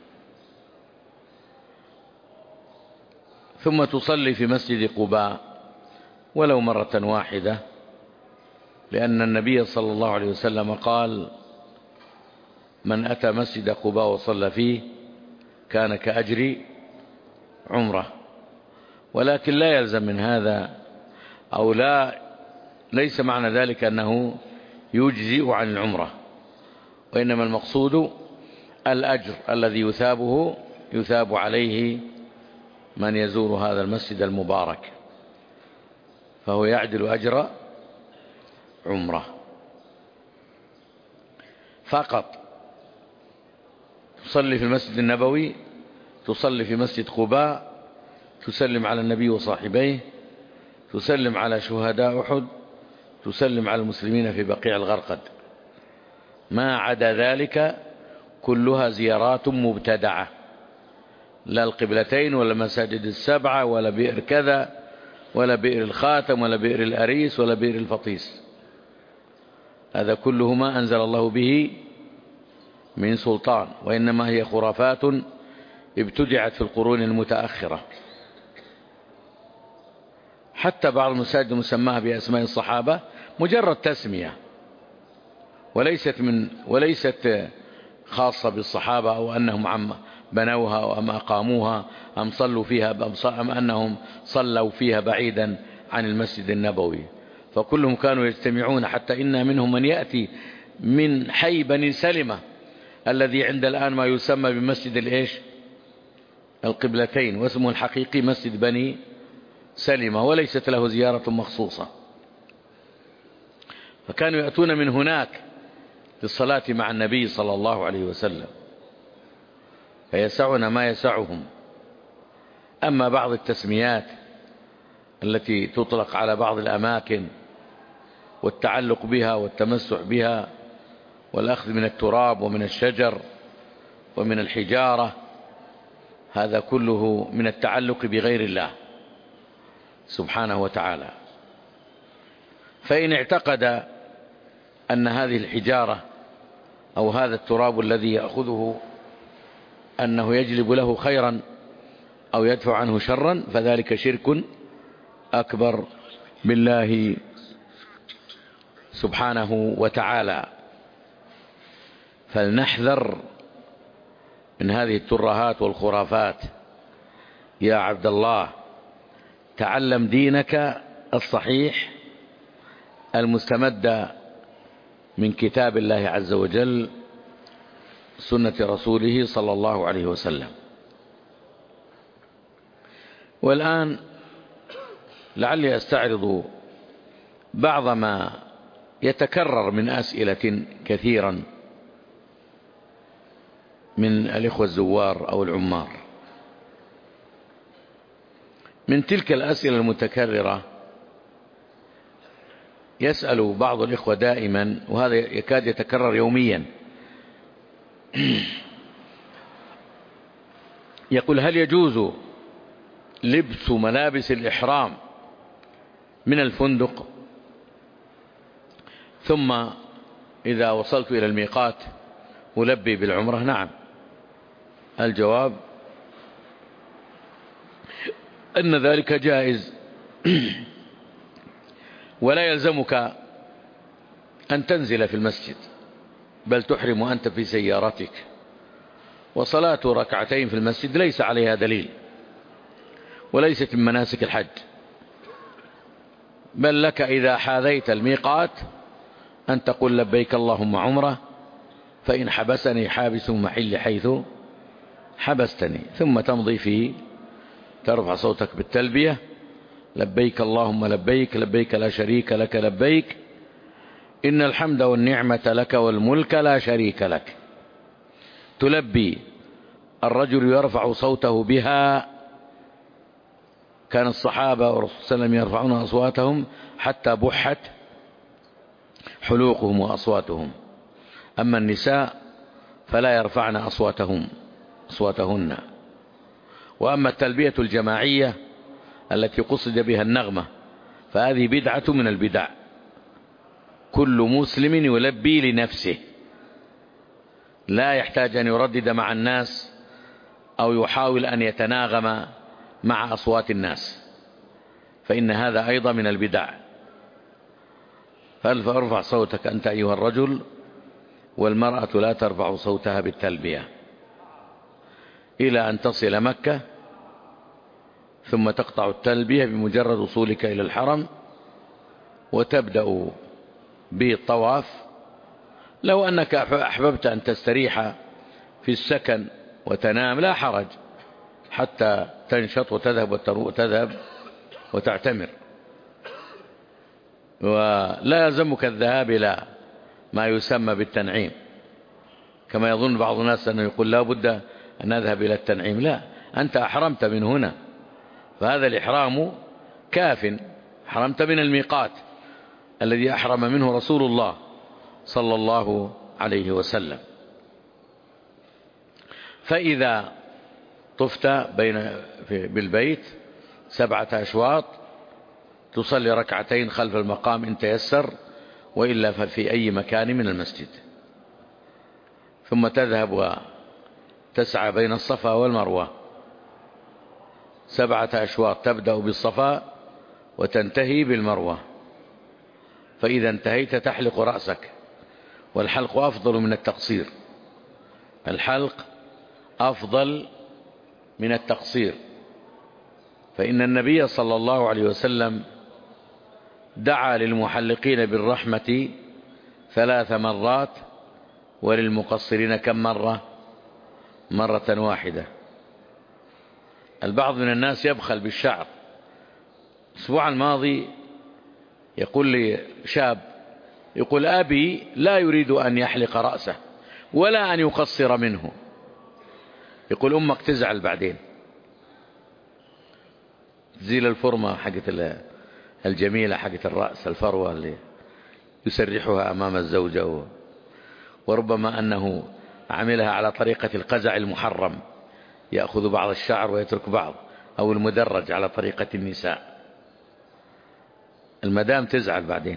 [SPEAKER 1] ثم تصلي في مسجد قباء ولو مرة واحدة، لأن النبي صلى الله عليه وسلم قال من أتى مسجد قباء وصلى فيه كان كأجر عمره. ولكن لا يلزم من هذا، أو لا ليس معنى ذلك أنه يجزئ عن العمرة، وإنما المقصود الأجر الذي يثابه يثاب عليه من يزور هذا المسجد المبارك، فهو يعدل أجر عمره فقط. تصلي في المسجد النبوي، تصلي في مسجد قباء، تسلم على النبي وصاحبيه، تسلم على شهداء أحد، تسلم على المسلمين في بقيع الغرقد. ما عدا ذلك كلها زيارات مبتدعة، لا القبلتين ولا المساجد السبعة ولا بئر كذا ولا بئر الخاتم ولا بئر الأريس ولا بئر الفطيس، هذا كله ما أنزل الله به من سلطان، وإنما هي خرافات ابتدعت في القرون المتأخرة. حتى بعض المساجد مسماها بأسماء الصحابة مجرد تسمية، وليست من وليست خاصة بالصحابة، أو أنهم عم بنوها أو أم أقاموها أم صلوا فيها أم أنهم صلوا فيها بعيدا عن المسجد النبوي، فكلهم كانوا يجتمعون. حتى إن منهم من يأتي من حي بني سلمة الذي عند الآن ما يسمى بمسجد الإيش القبلتين، واسمه الحقيقي مسجد بني سلمة، وليست له زيارة مخصوصة. فكانوا يأتون من هناك للصلاة مع النبي صلى الله عليه وسلم، فيسعنا ما يسعهم. أما بعض التسميات التي تطلق على بعض الأماكن والتعلق بها والتمسح بها والأخذ من التراب ومن الشجر ومن الحجارة، هذا كله من التعلق بغير الله سبحانه وتعالى. فإن اعتقد أن هذه الحجارة أو هذا التراب الذي يأخذه أنه يجلب له خيرا أو يدفع عنه شرا، فذلك شرك أكبر بالله سبحانه وتعالى. فلنحذر من هذه الترهات والخرافات. يا عبد الله، تعلم دينك الصحيح المستمد من كتاب الله عز وجل، سنة رسوله صلى الله عليه وسلم. والآن لعلي أستعرض بعض ما يتكرر من أسئلة كثيرا من الإخوة الزوار أو العمار. من تلك الأسئلة المتكررة يسأل بعض الإخوة دائما، وهذا يكاد يتكرر يوميا، يقول: هل يجوز لبس ملابس الإحرام من الفندق ثم إذا وصلت إلى الميقات ألبي بالعمرة؟ نعم. الجواب أن ذلك جائز، ولا يلزمك أن تنزل في المسجد، بل تحرم وأنت في سيارتك، وصلاة ركعتين في المسجد ليس عليها دليل، وليست من مناسك الحج، بل لك إذا حاذيت الميقات أن تقول: لبيك اللهم عمرة، فإن حبسني حابس محل حيث حبستني، ثم تمضي فيه، ترفع صوتك بالتلبية: لبيك اللهم لبيك، لبيك لا شريك لك لبيك، إن الحمد والنعمة لك والملك لا شريك لك. تلبي. الرجل يرفع صوته بها، كان الصحابة والرسول صلى الله عليه وسلم يرفعون أصواتهم حتى بحت حلوقهم وأصواتهم. أما النساء فلا يرفعن أصواتهم أصواتهن. وأما التلبية الجماعية التي قصد بها النغمة فهذه بدعة من البدع. كل مسلم يلبي لنفسه، لا يحتاج أن يردد مع الناس أو يحاول أن يتناغم مع أصوات الناس، فإن هذا أيضا من البدع. فارفع صوتك أنت أيها الرجل، والمرأة لا ترفع صوتها بالتلبية إلى أن تصل مكة، ثم تقطع التلبية بمجرد وصولك إلى الحرم، وتبدأ بالطواف. لو أنك أحببت أن تستريح في السكن وتنام لا حرج حتى تنشط وتذهب وتذهب وتعتمر، ولا يلزمك الذهاب إلى ما يسمى بالتنعيم، كما يظن بعض الناس أنه يقول لا بد أن نذهب إلى التنعيم. لا، أنت أحرمت من هنا، فهذا الإحرام كاف. حرمت من الميقات الذي أحرم منه رسول الله صلى الله عليه وسلم. فإذا طفت بين بالبيت سبعة أشواط تصلي ركعتين خلف المقام إن تيسر، وإلا ففي أي مكان من المسجد، ثم تذهب وتسعى بين الصفا والمروة سبعة أشواط، تبدأ بالصفا وتنتهي بالمروة. فإذا انتهيت تحلق رأسك، والحلق أفضل من التقصير، الحلق أفضل من التقصير، فإن النبي صلى الله عليه وسلم دعا للمحلقين بالرحمة ثلاث مرات، وللمقصرين كم مرة؟ مرة واحدة. البعض من الناس يبخل بالشعر. الأسبوع الماضي يقول لي شاب، يقول: أبي لا يريد أن يحلق رأسه ولا أن يقصر منه. يقول: أمك تزعل بعدين، تزيل الفرمة حقت الجميلة حقت الرأس، الفروة اللي يسرحها أمام الزوجة، وربما أنه عملها على طريقة القزع المحرم، يأخذ بعض الشعر ويترك بعض، أو المدرج على طريقة النساء. المدام تزعل بعدين،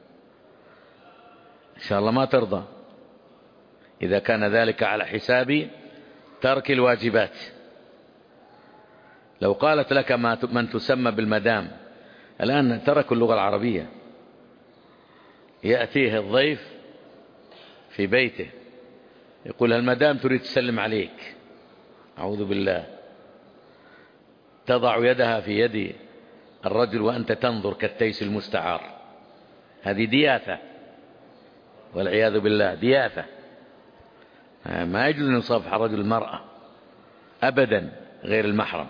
[SPEAKER 1] إن شاء الله ما ترضى إذا كان ذلك على حساب ترك الواجبات. لو قالت لك ما من تسمى بالمدام، الآن تركوا اللغة العربية، يأتيه الضيف في بيته يقول: المدام تريد تسلم عليك، أعوذ بالله، تضع يدها في يد الرجل وأنت تنظر كالتيس المستعار، هذه دياثة والعياذ بالله، دياثة. ما يجوز أن يصافح الرجل المرأة أبدا غير المحرم.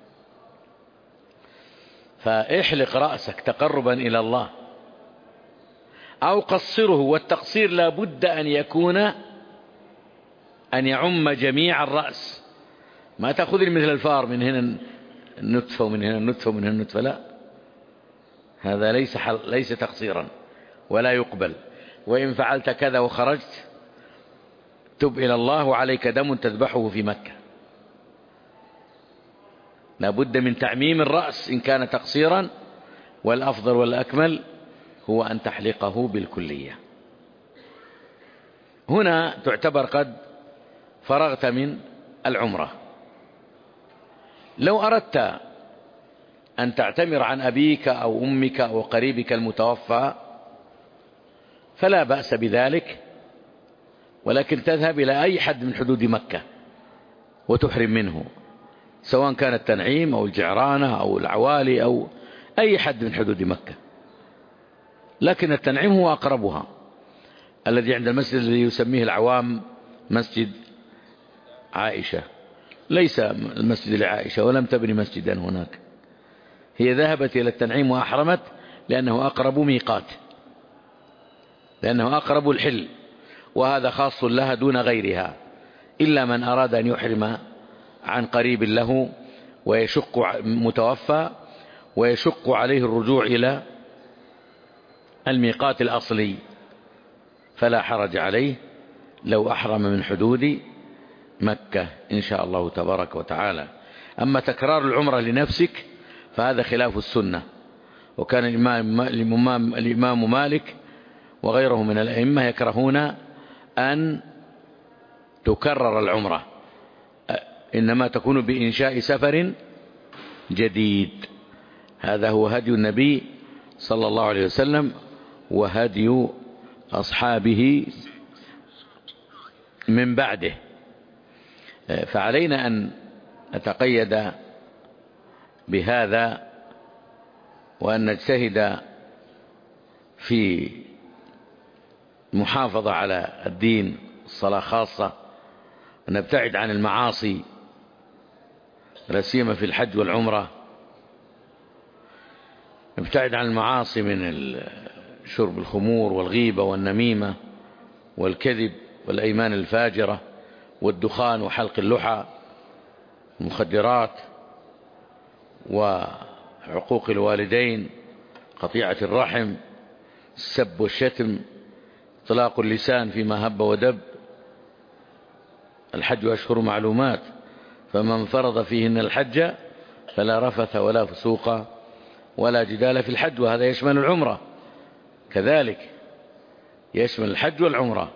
[SPEAKER 1] فاحلق رأسك تقربا إلى الله، أو قصره، والتقصير لا بد أن يكون أن يعم جميع الرأس، ما تأخذ مثل الفار من هنا النتفة ومن هنا النتفة ومن هنا النتفة، لا، هذا ليس حل... ليس تقصيرا ولا يقبل. وإن فعلت كذا وخرجت تب إلى الله وعليك دم تذبحه في مكة. لا بد من تعميم الرأس إن كان تقصيرا، والأفضل والأكمل هو أن تحلقه بالكلية. هنا تعتبر قد فرغت من العمرة. لو أردت أن تعتمر عن أبيك أو أمك أو قريبك المتوفى فلا بأس بذلك، ولكن تذهب إلى أي حد من حدود مكة وتحرم منه، سواء كان التنعيم أو الجعرانة أو العوالي أو أي حد من حدود مكة. لكن التنعيم هو أقربها، الذي عند المسجد الذي يسميه العوام مسجد عائشة، ليس المسجد لعائشة ولم تبني مسجدا هناك، هي ذهبت إلى التنعيم وأحرمت لأنه أقرب ميقات، لأنه أقرب الحل، وهذا خاص لها دون غيرها، إلا من أراد أن يحرم عن قريب له ويشق متوفى ويشق عليه الرجوع إلى الميقات الأصلي، فلا حرج عليه لو أحرم من حدود مكة إن شاء الله تبارك وتعالى. أما تكرار العمرة لنفسك فهذا خلاف السنة، وكان الإمام, الإمام, الإمام مالك وغيره من الأئمة يكرهون أن تكرر العمرة، إنما تكون بإنشاء سفر جديد. هذا هو هدي النبي صلى الله عليه وسلم وهدي أصحابه من بعده. فعلينا أن نتقيد بهذا وأن نجتهد في المحافظة على الدين، الصلاة خاصة، ونبتعد عن المعاصي لا سيما في الحج والعمرة، نبتعد عن المعاصي من شرب الخمور والغيبة والنميمة والكذب والأيمان الفاجرة والدخان وحلق اللحى، المخدرات وعقوق الوالدين، قطيعة الرحم، السب والشتم، اطلاق اللسان فيما هب ودب. الحج أشهر معلومات، فمن فرض فيهن الحج فلا رفث ولا فسوق ولا جدال في الحج، وهذا يشمل العمرة كذلك، يشمل الحج والعمرة.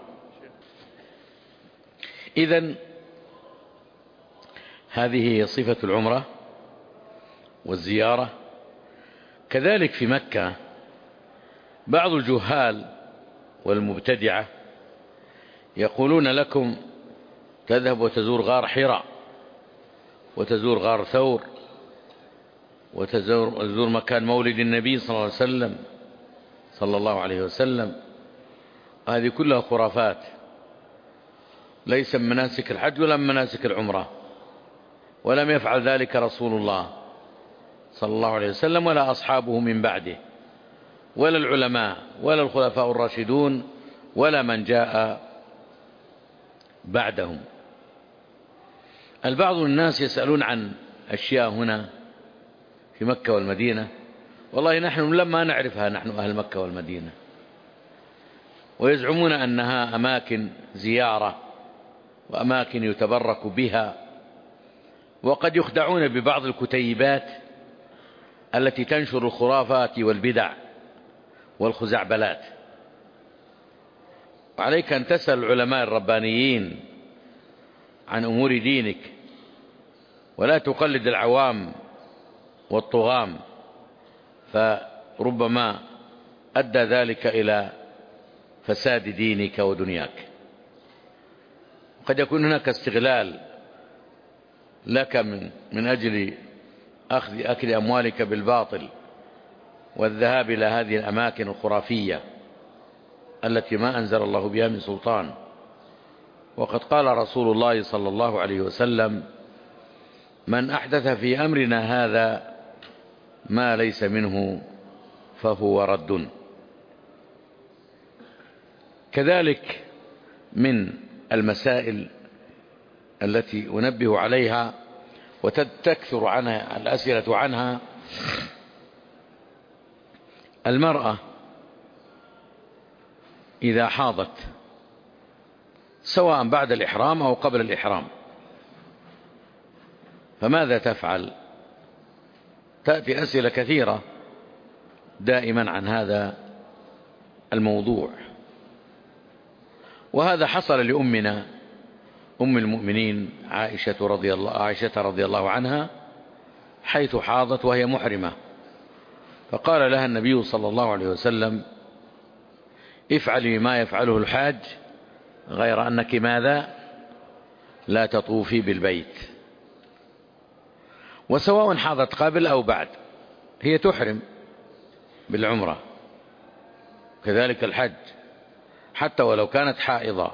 [SPEAKER 1] إذن هذه هي صفة العمرة والزيارة. كذلك في مكة بعض الجهال والمبتدعة يقولون لكم تذهب وتزور غار حراء وتزور غار ثور وتزور مكان مولد النبي صلى الله عليه وسلم صلى الله عليه وسلم. هذه كلها خرافات، ليس من مناسك الحج ولا من مناسك العمرة، ولم يفعل ذلك رسول الله صلى الله عليه وسلم ولا أصحابه من بعده ولا العلماء ولا الخلفاء الراشدون ولا من جاء بعدهم. البعض الناس يسألون عن أشياء هنا في مكة والمدينة، والله نحن لما نعرفها نحن أهل مكة والمدينة، ويزعمون أنها أماكن زيارة وأماكن يتبرك بها، وقد يخدعون ببعض الكتيبات التي تنشر الخرافات والبدع والخزعبلات. وعليك أن تسأل العلماء الربانيين عن أمور دينك، ولا تقلد العوام والطغام، فربما أدى ذلك إلى فساد دينك ودنياك. قد يكون هناك استغلال لك من, من أجل أخذ أكل أموالك بالباطل والذهاب إلى هذه الأماكن الخرافية التي ما أنزل الله بها من سلطان. وقد قال رسول الله صلى الله عليه وسلم: من أحدث في أمرنا هذا ما ليس منه فهو رد. كذلك من المسائل التي أنبه عليها وتكثر عنها الأسئلة عنها المرأة إذا حاضت، سواء بعد الإحرام أو قبل الإحرام، فماذا تفعل؟ تأتي أسئلة كثيرة دائما عن هذا الموضوع. وهذا حصل لأمنا أم المؤمنين عائشة رضي الله, عائشة رضي الله عنها، حيث حاضت وهي محرمة، فقال لها النبي صلى الله عليه وسلم: افعلي ما يفعله الحاج غير أنك ماذا؟ لا تطوفي بالبيت. وسواء حاضت قبل أو بعد هي تحرم بالعمرة، كذلك الحج حتى ولو كانت حائضة.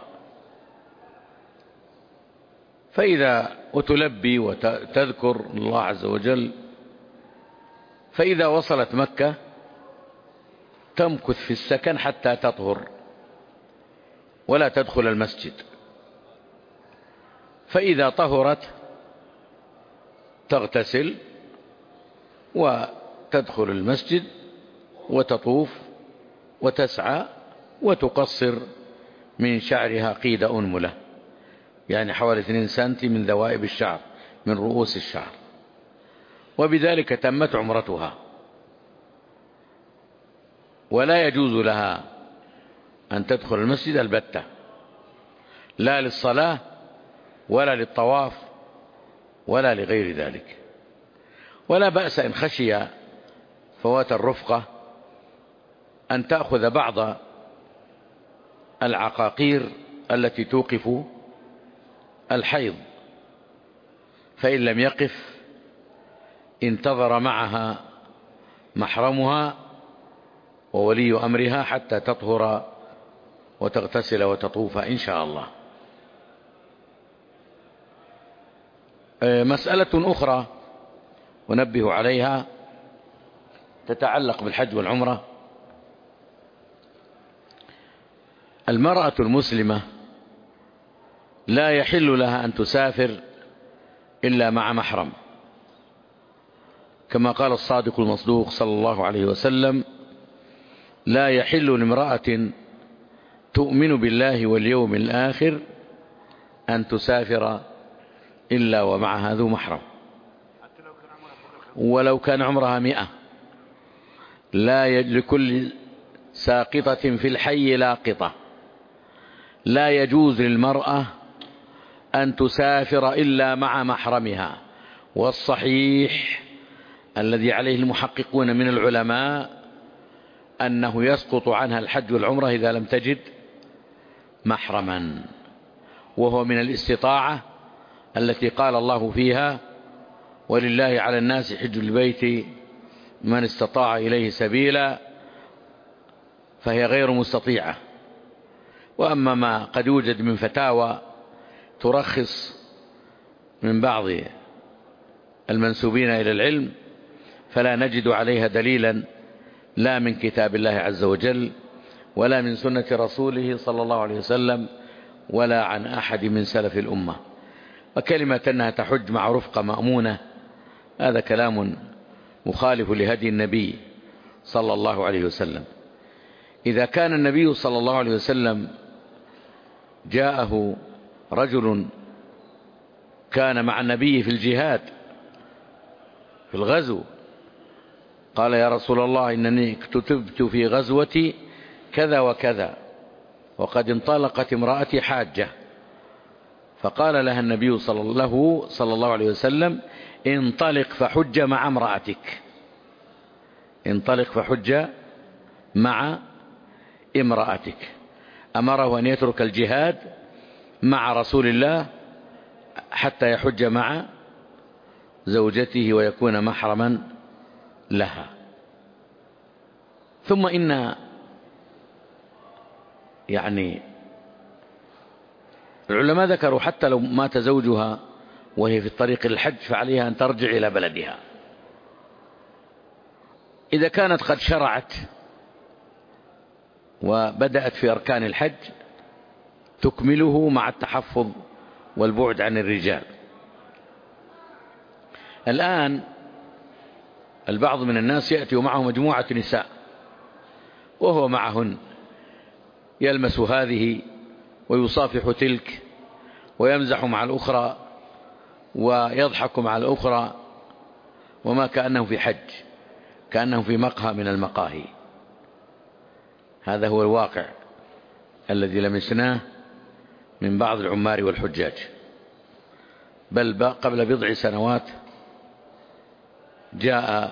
[SPEAKER 1] فإذا وتلبي وتذكر الله عز وجل، فإذا وصلت مكة تمكث في السكن حتى تطهر ولا تدخل المسجد، فإذا طهرت تغتسل وتدخل المسجد وتطوف وتسعى وتقصر من شعرها قيد أنملة، يعني حوالي اثنين سنتي من ذوائب الشعر، من رؤوس الشعر، وبذلك تمت عمرتها. ولا يجوز لها أن تدخل المسجد البتة، لا للصلاة ولا للطواف ولا لغير ذلك. ولا بأس إن خشي فوات الرفقة أن تأخذ بعض العقاقير التي توقف الحيض، فإن لم يقف انتظر معها محرمها وولي أمرها حتى تطهر وتغتسل وتطوف إن شاء الله. مسألة أخرى أنبه عليها تتعلق بالحج والعمرة. المرأة المسلمة لا يحل لها أن تسافر إلا مع محرم، كما قال الصادق المصدوق صلى الله عليه وسلم: لا يحل لامرأة تؤمن بالله واليوم الآخر أن تسافر إلا ومعها ذو محرم، ولو كان عمرها مئة. لا لكل ساقطة في الحي لاقطة. لا يجوز للمرأة أن تسافر إلا مع محرمها. والصحيح الذي عليه المحققون من العلماء أنه يسقط عنها الحج والعمرة إذا لم تجد محرما، وهو من الاستطاعة التي قال الله فيها: ولله على الناس حج البيت من استطاع إليه سبيلا، فهي غير مستطيعة. وأما ما قد يوجد من فتاوى ترخص من بعض المنسوبين إلى العلم فلا نجد عليها دليلا، لا من كتاب الله عز وجل ولا من سنة رسوله صلى الله عليه وسلم ولا عن أحد من سلف الأمة. وكلمة أنها تحج مع رفقة مأمونة هذا كلام مخالف لهدي النبي صلى الله عليه وسلم. إذا كان النبي صلى الله عليه وسلم جاءه رجل كان مع النبي في الجهاد في الغزو، قال: يا رسول الله إنني كتبت في غزوتي كذا وكذا وقد انطلقت امرأتي حاجة، فقال لها النبي صلى الله, صلى الله عليه وسلم: انطلق فحج مع امرأتك، انطلق فحج مع امرأتك. أمره أن يترك الجهاد مع رسول الله حتى يحج مع زوجته ويكون محرما لها. ثم إن يعني العلماء ذكروا حتى لو مات زوجها وهي في الطريق للحج فعليها أن ترجع إلى بلدها. إذا كانت قد شرعت وبدأت في أركان الحج تكمله مع التحفظ والبعد عن الرجال. الآن البعض من الناس يأتي ومعه مجموعة نساء وهو معهن، يلمس هذه ويصافح تلك ويمزح مع الأخرى ويضحك مع الأخرى، وما كأنه في حج، كأنه في مقهى من المقاهي. هذا هو الواقع الذي لمسناه من بعض العمار والحجاج. بل قبل بضع سنوات جاء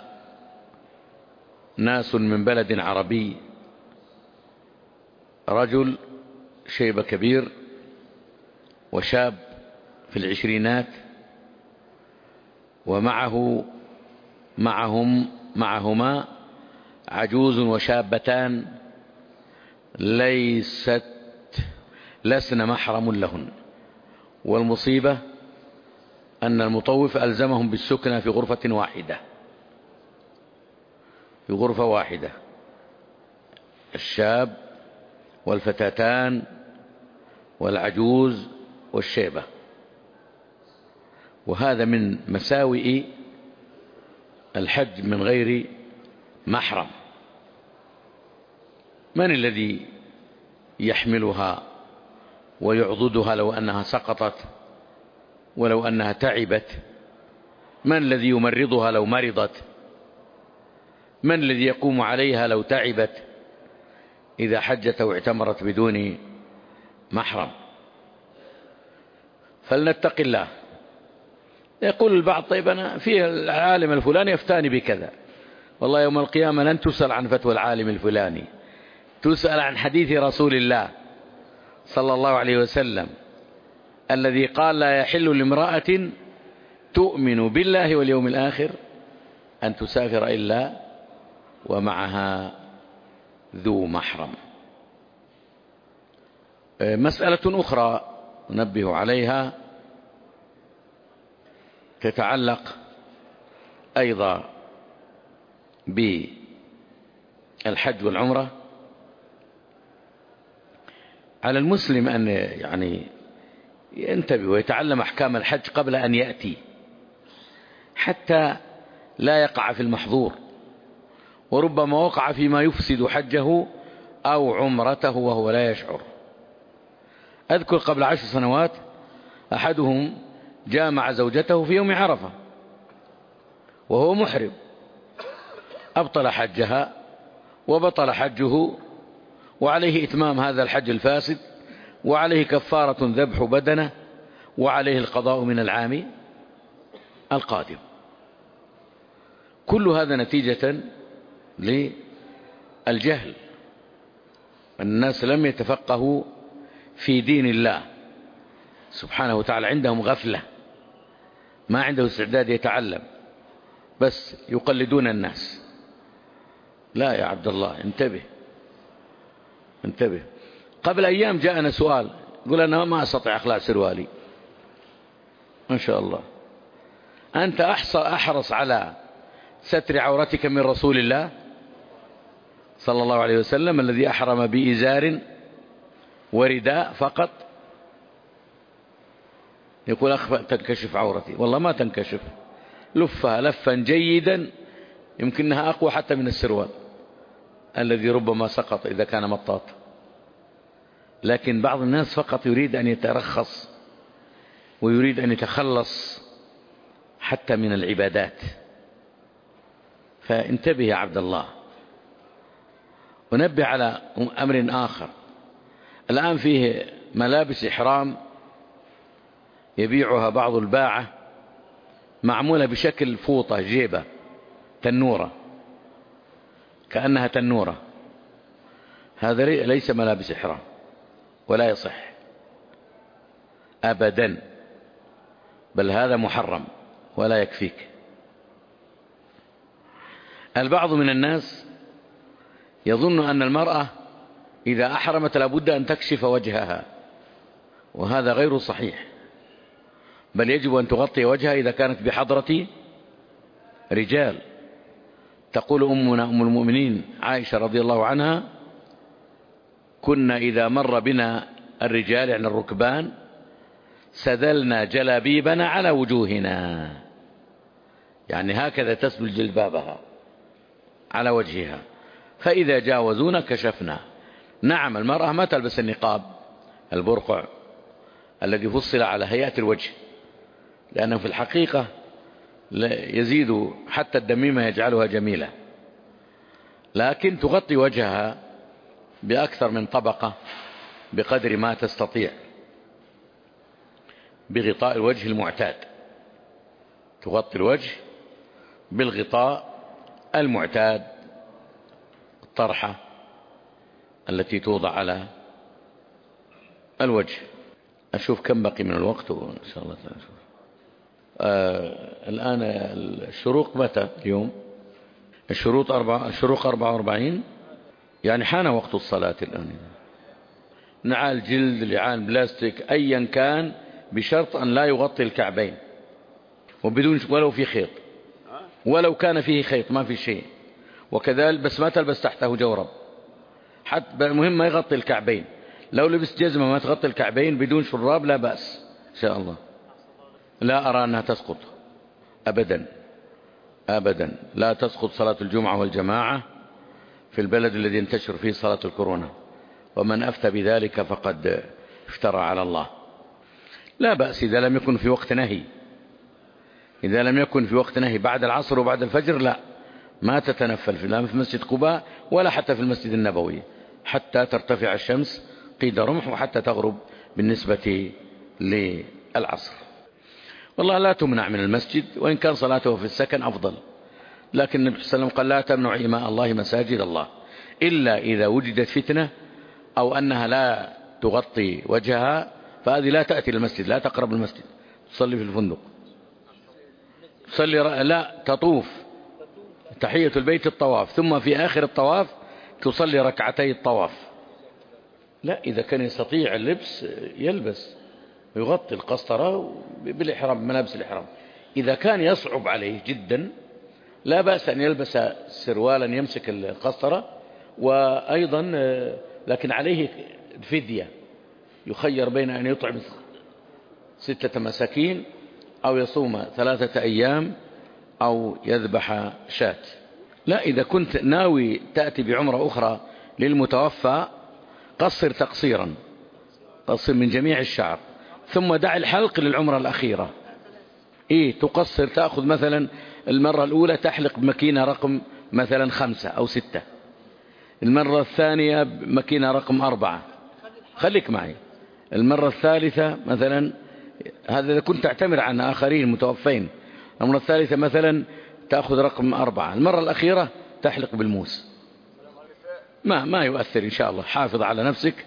[SPEAKER 1] ناس من بلد عربي، رجل شيب كبير وشاب في العشرينات، ومعه معهم معهما عجوز وشابتان ليست لسن محرم لهن. والمصيبة أن المطوف ألزمهم بالسكنة في غرفة واحدة، في غرفة واحدة، الشاب والفتاتان والعجوز والشيبة. وهذا من مساوئ الحج من غير محرم. من الذي يحملها ويعضدها لو أنها سقطت ولو أنها تعبت؟ من الذي يمرضها لو مرضت؟ من الذي يقوم عليها لو تعبت إذا حجت واعتمرت بدون محرم؟ فلنتق الله. يقول البعض طيب أنا في العالم الفلاني يفتاني بكذا. والله يوم القيامة لن تسأل عن فتوى العالم الفلاني، تسأل عن حديث رسول الله صلى الله عليه وسلم الذي قال لا يحل لامرأة تؤمن بالله واليوم الآخر أن تسافر إلا ومعها ذو محرم. مسألة أخرى ننبه عليها تتعلق أيضا بالحج والعمرة. على المسلم أن يعني ينتبه ويتعلم أحكام الحج قبل أن يأتي حتى لا يقع في المحظور، وربما وقع فيما يفسد حجه أو عمرته وهو لا يشعر. أذكر قبل عشر سنوات أحدهم جامع زوجته في يوم عرفة وهو محرم، أبطل حجها وبطل حجه، وعليه إتمام هذا الحج الفاسد، وعليه كفارة ذبح بدنه، وعليه القضاء من العام القادم. كل هذا نتيجة للجهل. الناس لم يتفقهوا في دين الله سبحانه وتعالى، عندهم غفلة، ما عنده استعداد يتعلم، بس يقلدون الناس. لا يا عبد الله، انتبه انتبه. قبل أيام جاءنا سؤال، يقول أنا ما أستطيع أخلع سروالي. ما شاء الله، أنت أحرص على ستر عورتك من رسول الله صلى الله عليه وسلم الذي أحرم بإزار ورداء فقط. يقول أخفى تنكشف عورتي. والله ما تنكشف، لفها لفا جيدا يمكنها أقوى حتى من السروال الذي ربما سقط إذا كان مطاط. لكن بعض الناس فقط يريد أن يترخص ويريد أن يتخلص حتى من العبادات. فانتبه يا عبد الله. ونبه على أمر آخر. الآن فيه ملابس إحرام يبيعها بعض الباعة معمولة بشكل فوطة جيبة تنورة، كأنها تنورة. هذا ليس ملابس إحرام ولا يصح أبدا، بل هذا محرم ولا يكفيك. البعض من الناس يظن أن المرأة إذا أحرمت لابد أن تكشف وجهها، وهذا غير صحيح، بل يجب أن تغطي وجهها إذا كانت بحضرة رجال. تقول أمنا أم المؤمنين عائشة رضي الله عنها: كنا إذا مر بنا الرجال يعني الركبان سدلنا جلابيبنا على وجوهنا، يعني هكذا تسدل جلبابها على وجهها، فإذا جاوزونا كشفنا. نعم، المرأة ما تلبس النقاب البرقع الذي فصل على هيئة الوجه، لأنه في الحقيقة يزيد حتى الدميمة يجعلها جميلة، لكن تغطي وجهها بأكثر من طبقة بقدر ما تستطيع بغطاء الوجه المعتاد. تغطي الوجه بالغطاء المعتاد، الطرحة التي توضع على الوجه. أشوف كم بقي من الوقت وإن شاء الله نشوف. آه الآن الشروق متى اليوم؟ الشروط أربعة، الشروق أربعة وأربعين، يعني حان وقت الصلاة الآن. نعال جلد، لعان بلاستيك، أيا كان، بشرط أن لا يغطي الكعبين، وبدون ولو في خيط، ولو كان فيه خيط ما في شيء. وكذلك بس ما تلبس تحته جورب، حتى المهم ما يغطي الكعبين. لو لبست جزمة ما تغطي الكعبين بدون شراب لا بأس إن شاء الله. لا أرى أنها تسقط أبدا أبدا، لا تسقط صلاة الجمعة والجماعة في البلد الذي ينتشر فيه صلاة الكورونا، ومن أفتى بذلك فقد افترى على الله. لا بأس إذا لم يكن في وقت نهي، إذا لم يكن في وقت نهي بعد العصر وبعد الفجر لا، ما تتنفل في لا في مسجد قباء ولا حتى في المسجد النبوي حتى ترتفع الشمس قيد رمح وحتى تغرب بالنسبة للعصر. والله لا تمنع من المسجد، وإن كان صلاته في السكن أفضل، لكن النبي صلى الله عليه وسلم قال: لا تمنع إماء الله مساجد الله، إلا إذا وجدت فتنة أو أنها لا تغطي وجهها، فهذه لا تأتي للمسجد، لا تقرب المسجد، تصلي في الفندق، تصلي لا تطوف تحية البيت الطواف، ثم في آخر الطواف تصلي ركعتي الطواف. لا، إذا كان يستطيع اللبس يلبس ويغطي القسطرة بالإحرام، ملابس الإحرام. إذا كان يصعب عليه جدا لا بأس أن يلبس سروالا يمسك القسطرة، وأيضا لكن عليه فدية، يخير بين أن يطعم ستة مساكين أو يصوم ثلاثة أيام أو يذبح شاة. لا، إذا كنت ناوي تأتي بعمرة أخرى للمتوفى قصر تقصيرا، قصر من جميع الشعر، ثم دع الحلق للعمرة الأخيرة. إيه تقصر، تأخذ مثلا المرة الأولى تحلق بمكينة رقم مثلا خمسة أو ستة، المرة الثانية بمكينة رقم أربعة، خليك معي، المرة الثالثة مثلا، هذا إذا كنت تعتمر عن آخرين متوفين، المرة الثالثة مثلا تأخذ رقم أربعة، المرة الأخيرة تحلق بالموس. ما ما يؤثر إن شاء الله. حافظ على نفسك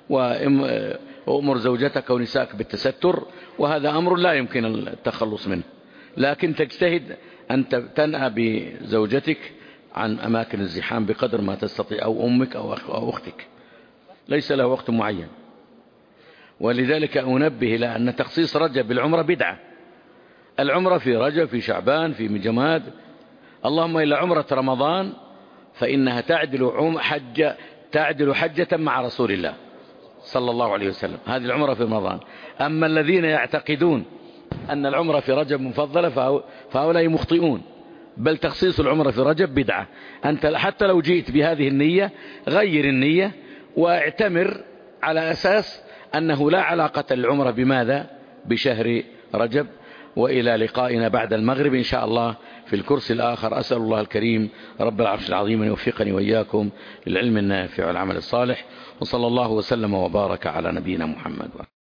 [SPEAKER 1] وأمر زوجتك ونسائك بالتستر، وهذا أمر لا يمكن التخلص منه، لكن تجتهد أن تنأى بزوجتك عن أماكن الزحام بقدر ما تستطيع، أو أمك أو أختك، ليس له وقت معين. ولذلك أنبه إلى أن تخصيص رجب بالعمرة بدعة. العمرة في رجب، في شعبان، في جماد، اللهم إلا عمرة رمضان فإنها تعدل حجة، تعدل حجة مع رسول الله صلى الله عليه وسلم، هذه العمرة في رمضان. أما الذين يعتقدون أن العمرة في رجب مفضلة فهؤلاء مخطئون، بل تخصيص العمرة في رجب بدعة. أنت حتى لو جئت بهذه النية غير النية واعتمر على أساس أنه لا علاقة للعمرة بماذا؟ بشهر رجب. وإلى لقائنا بعد المغرب إن شاء الله في الكرسي الآخر. أسأل الله الكريم رب العرش العظيم أن يوفقني وإياكم للعلم النافع والعمل الصالح، وصلى الله وسلم وبارك على نبينا محمد.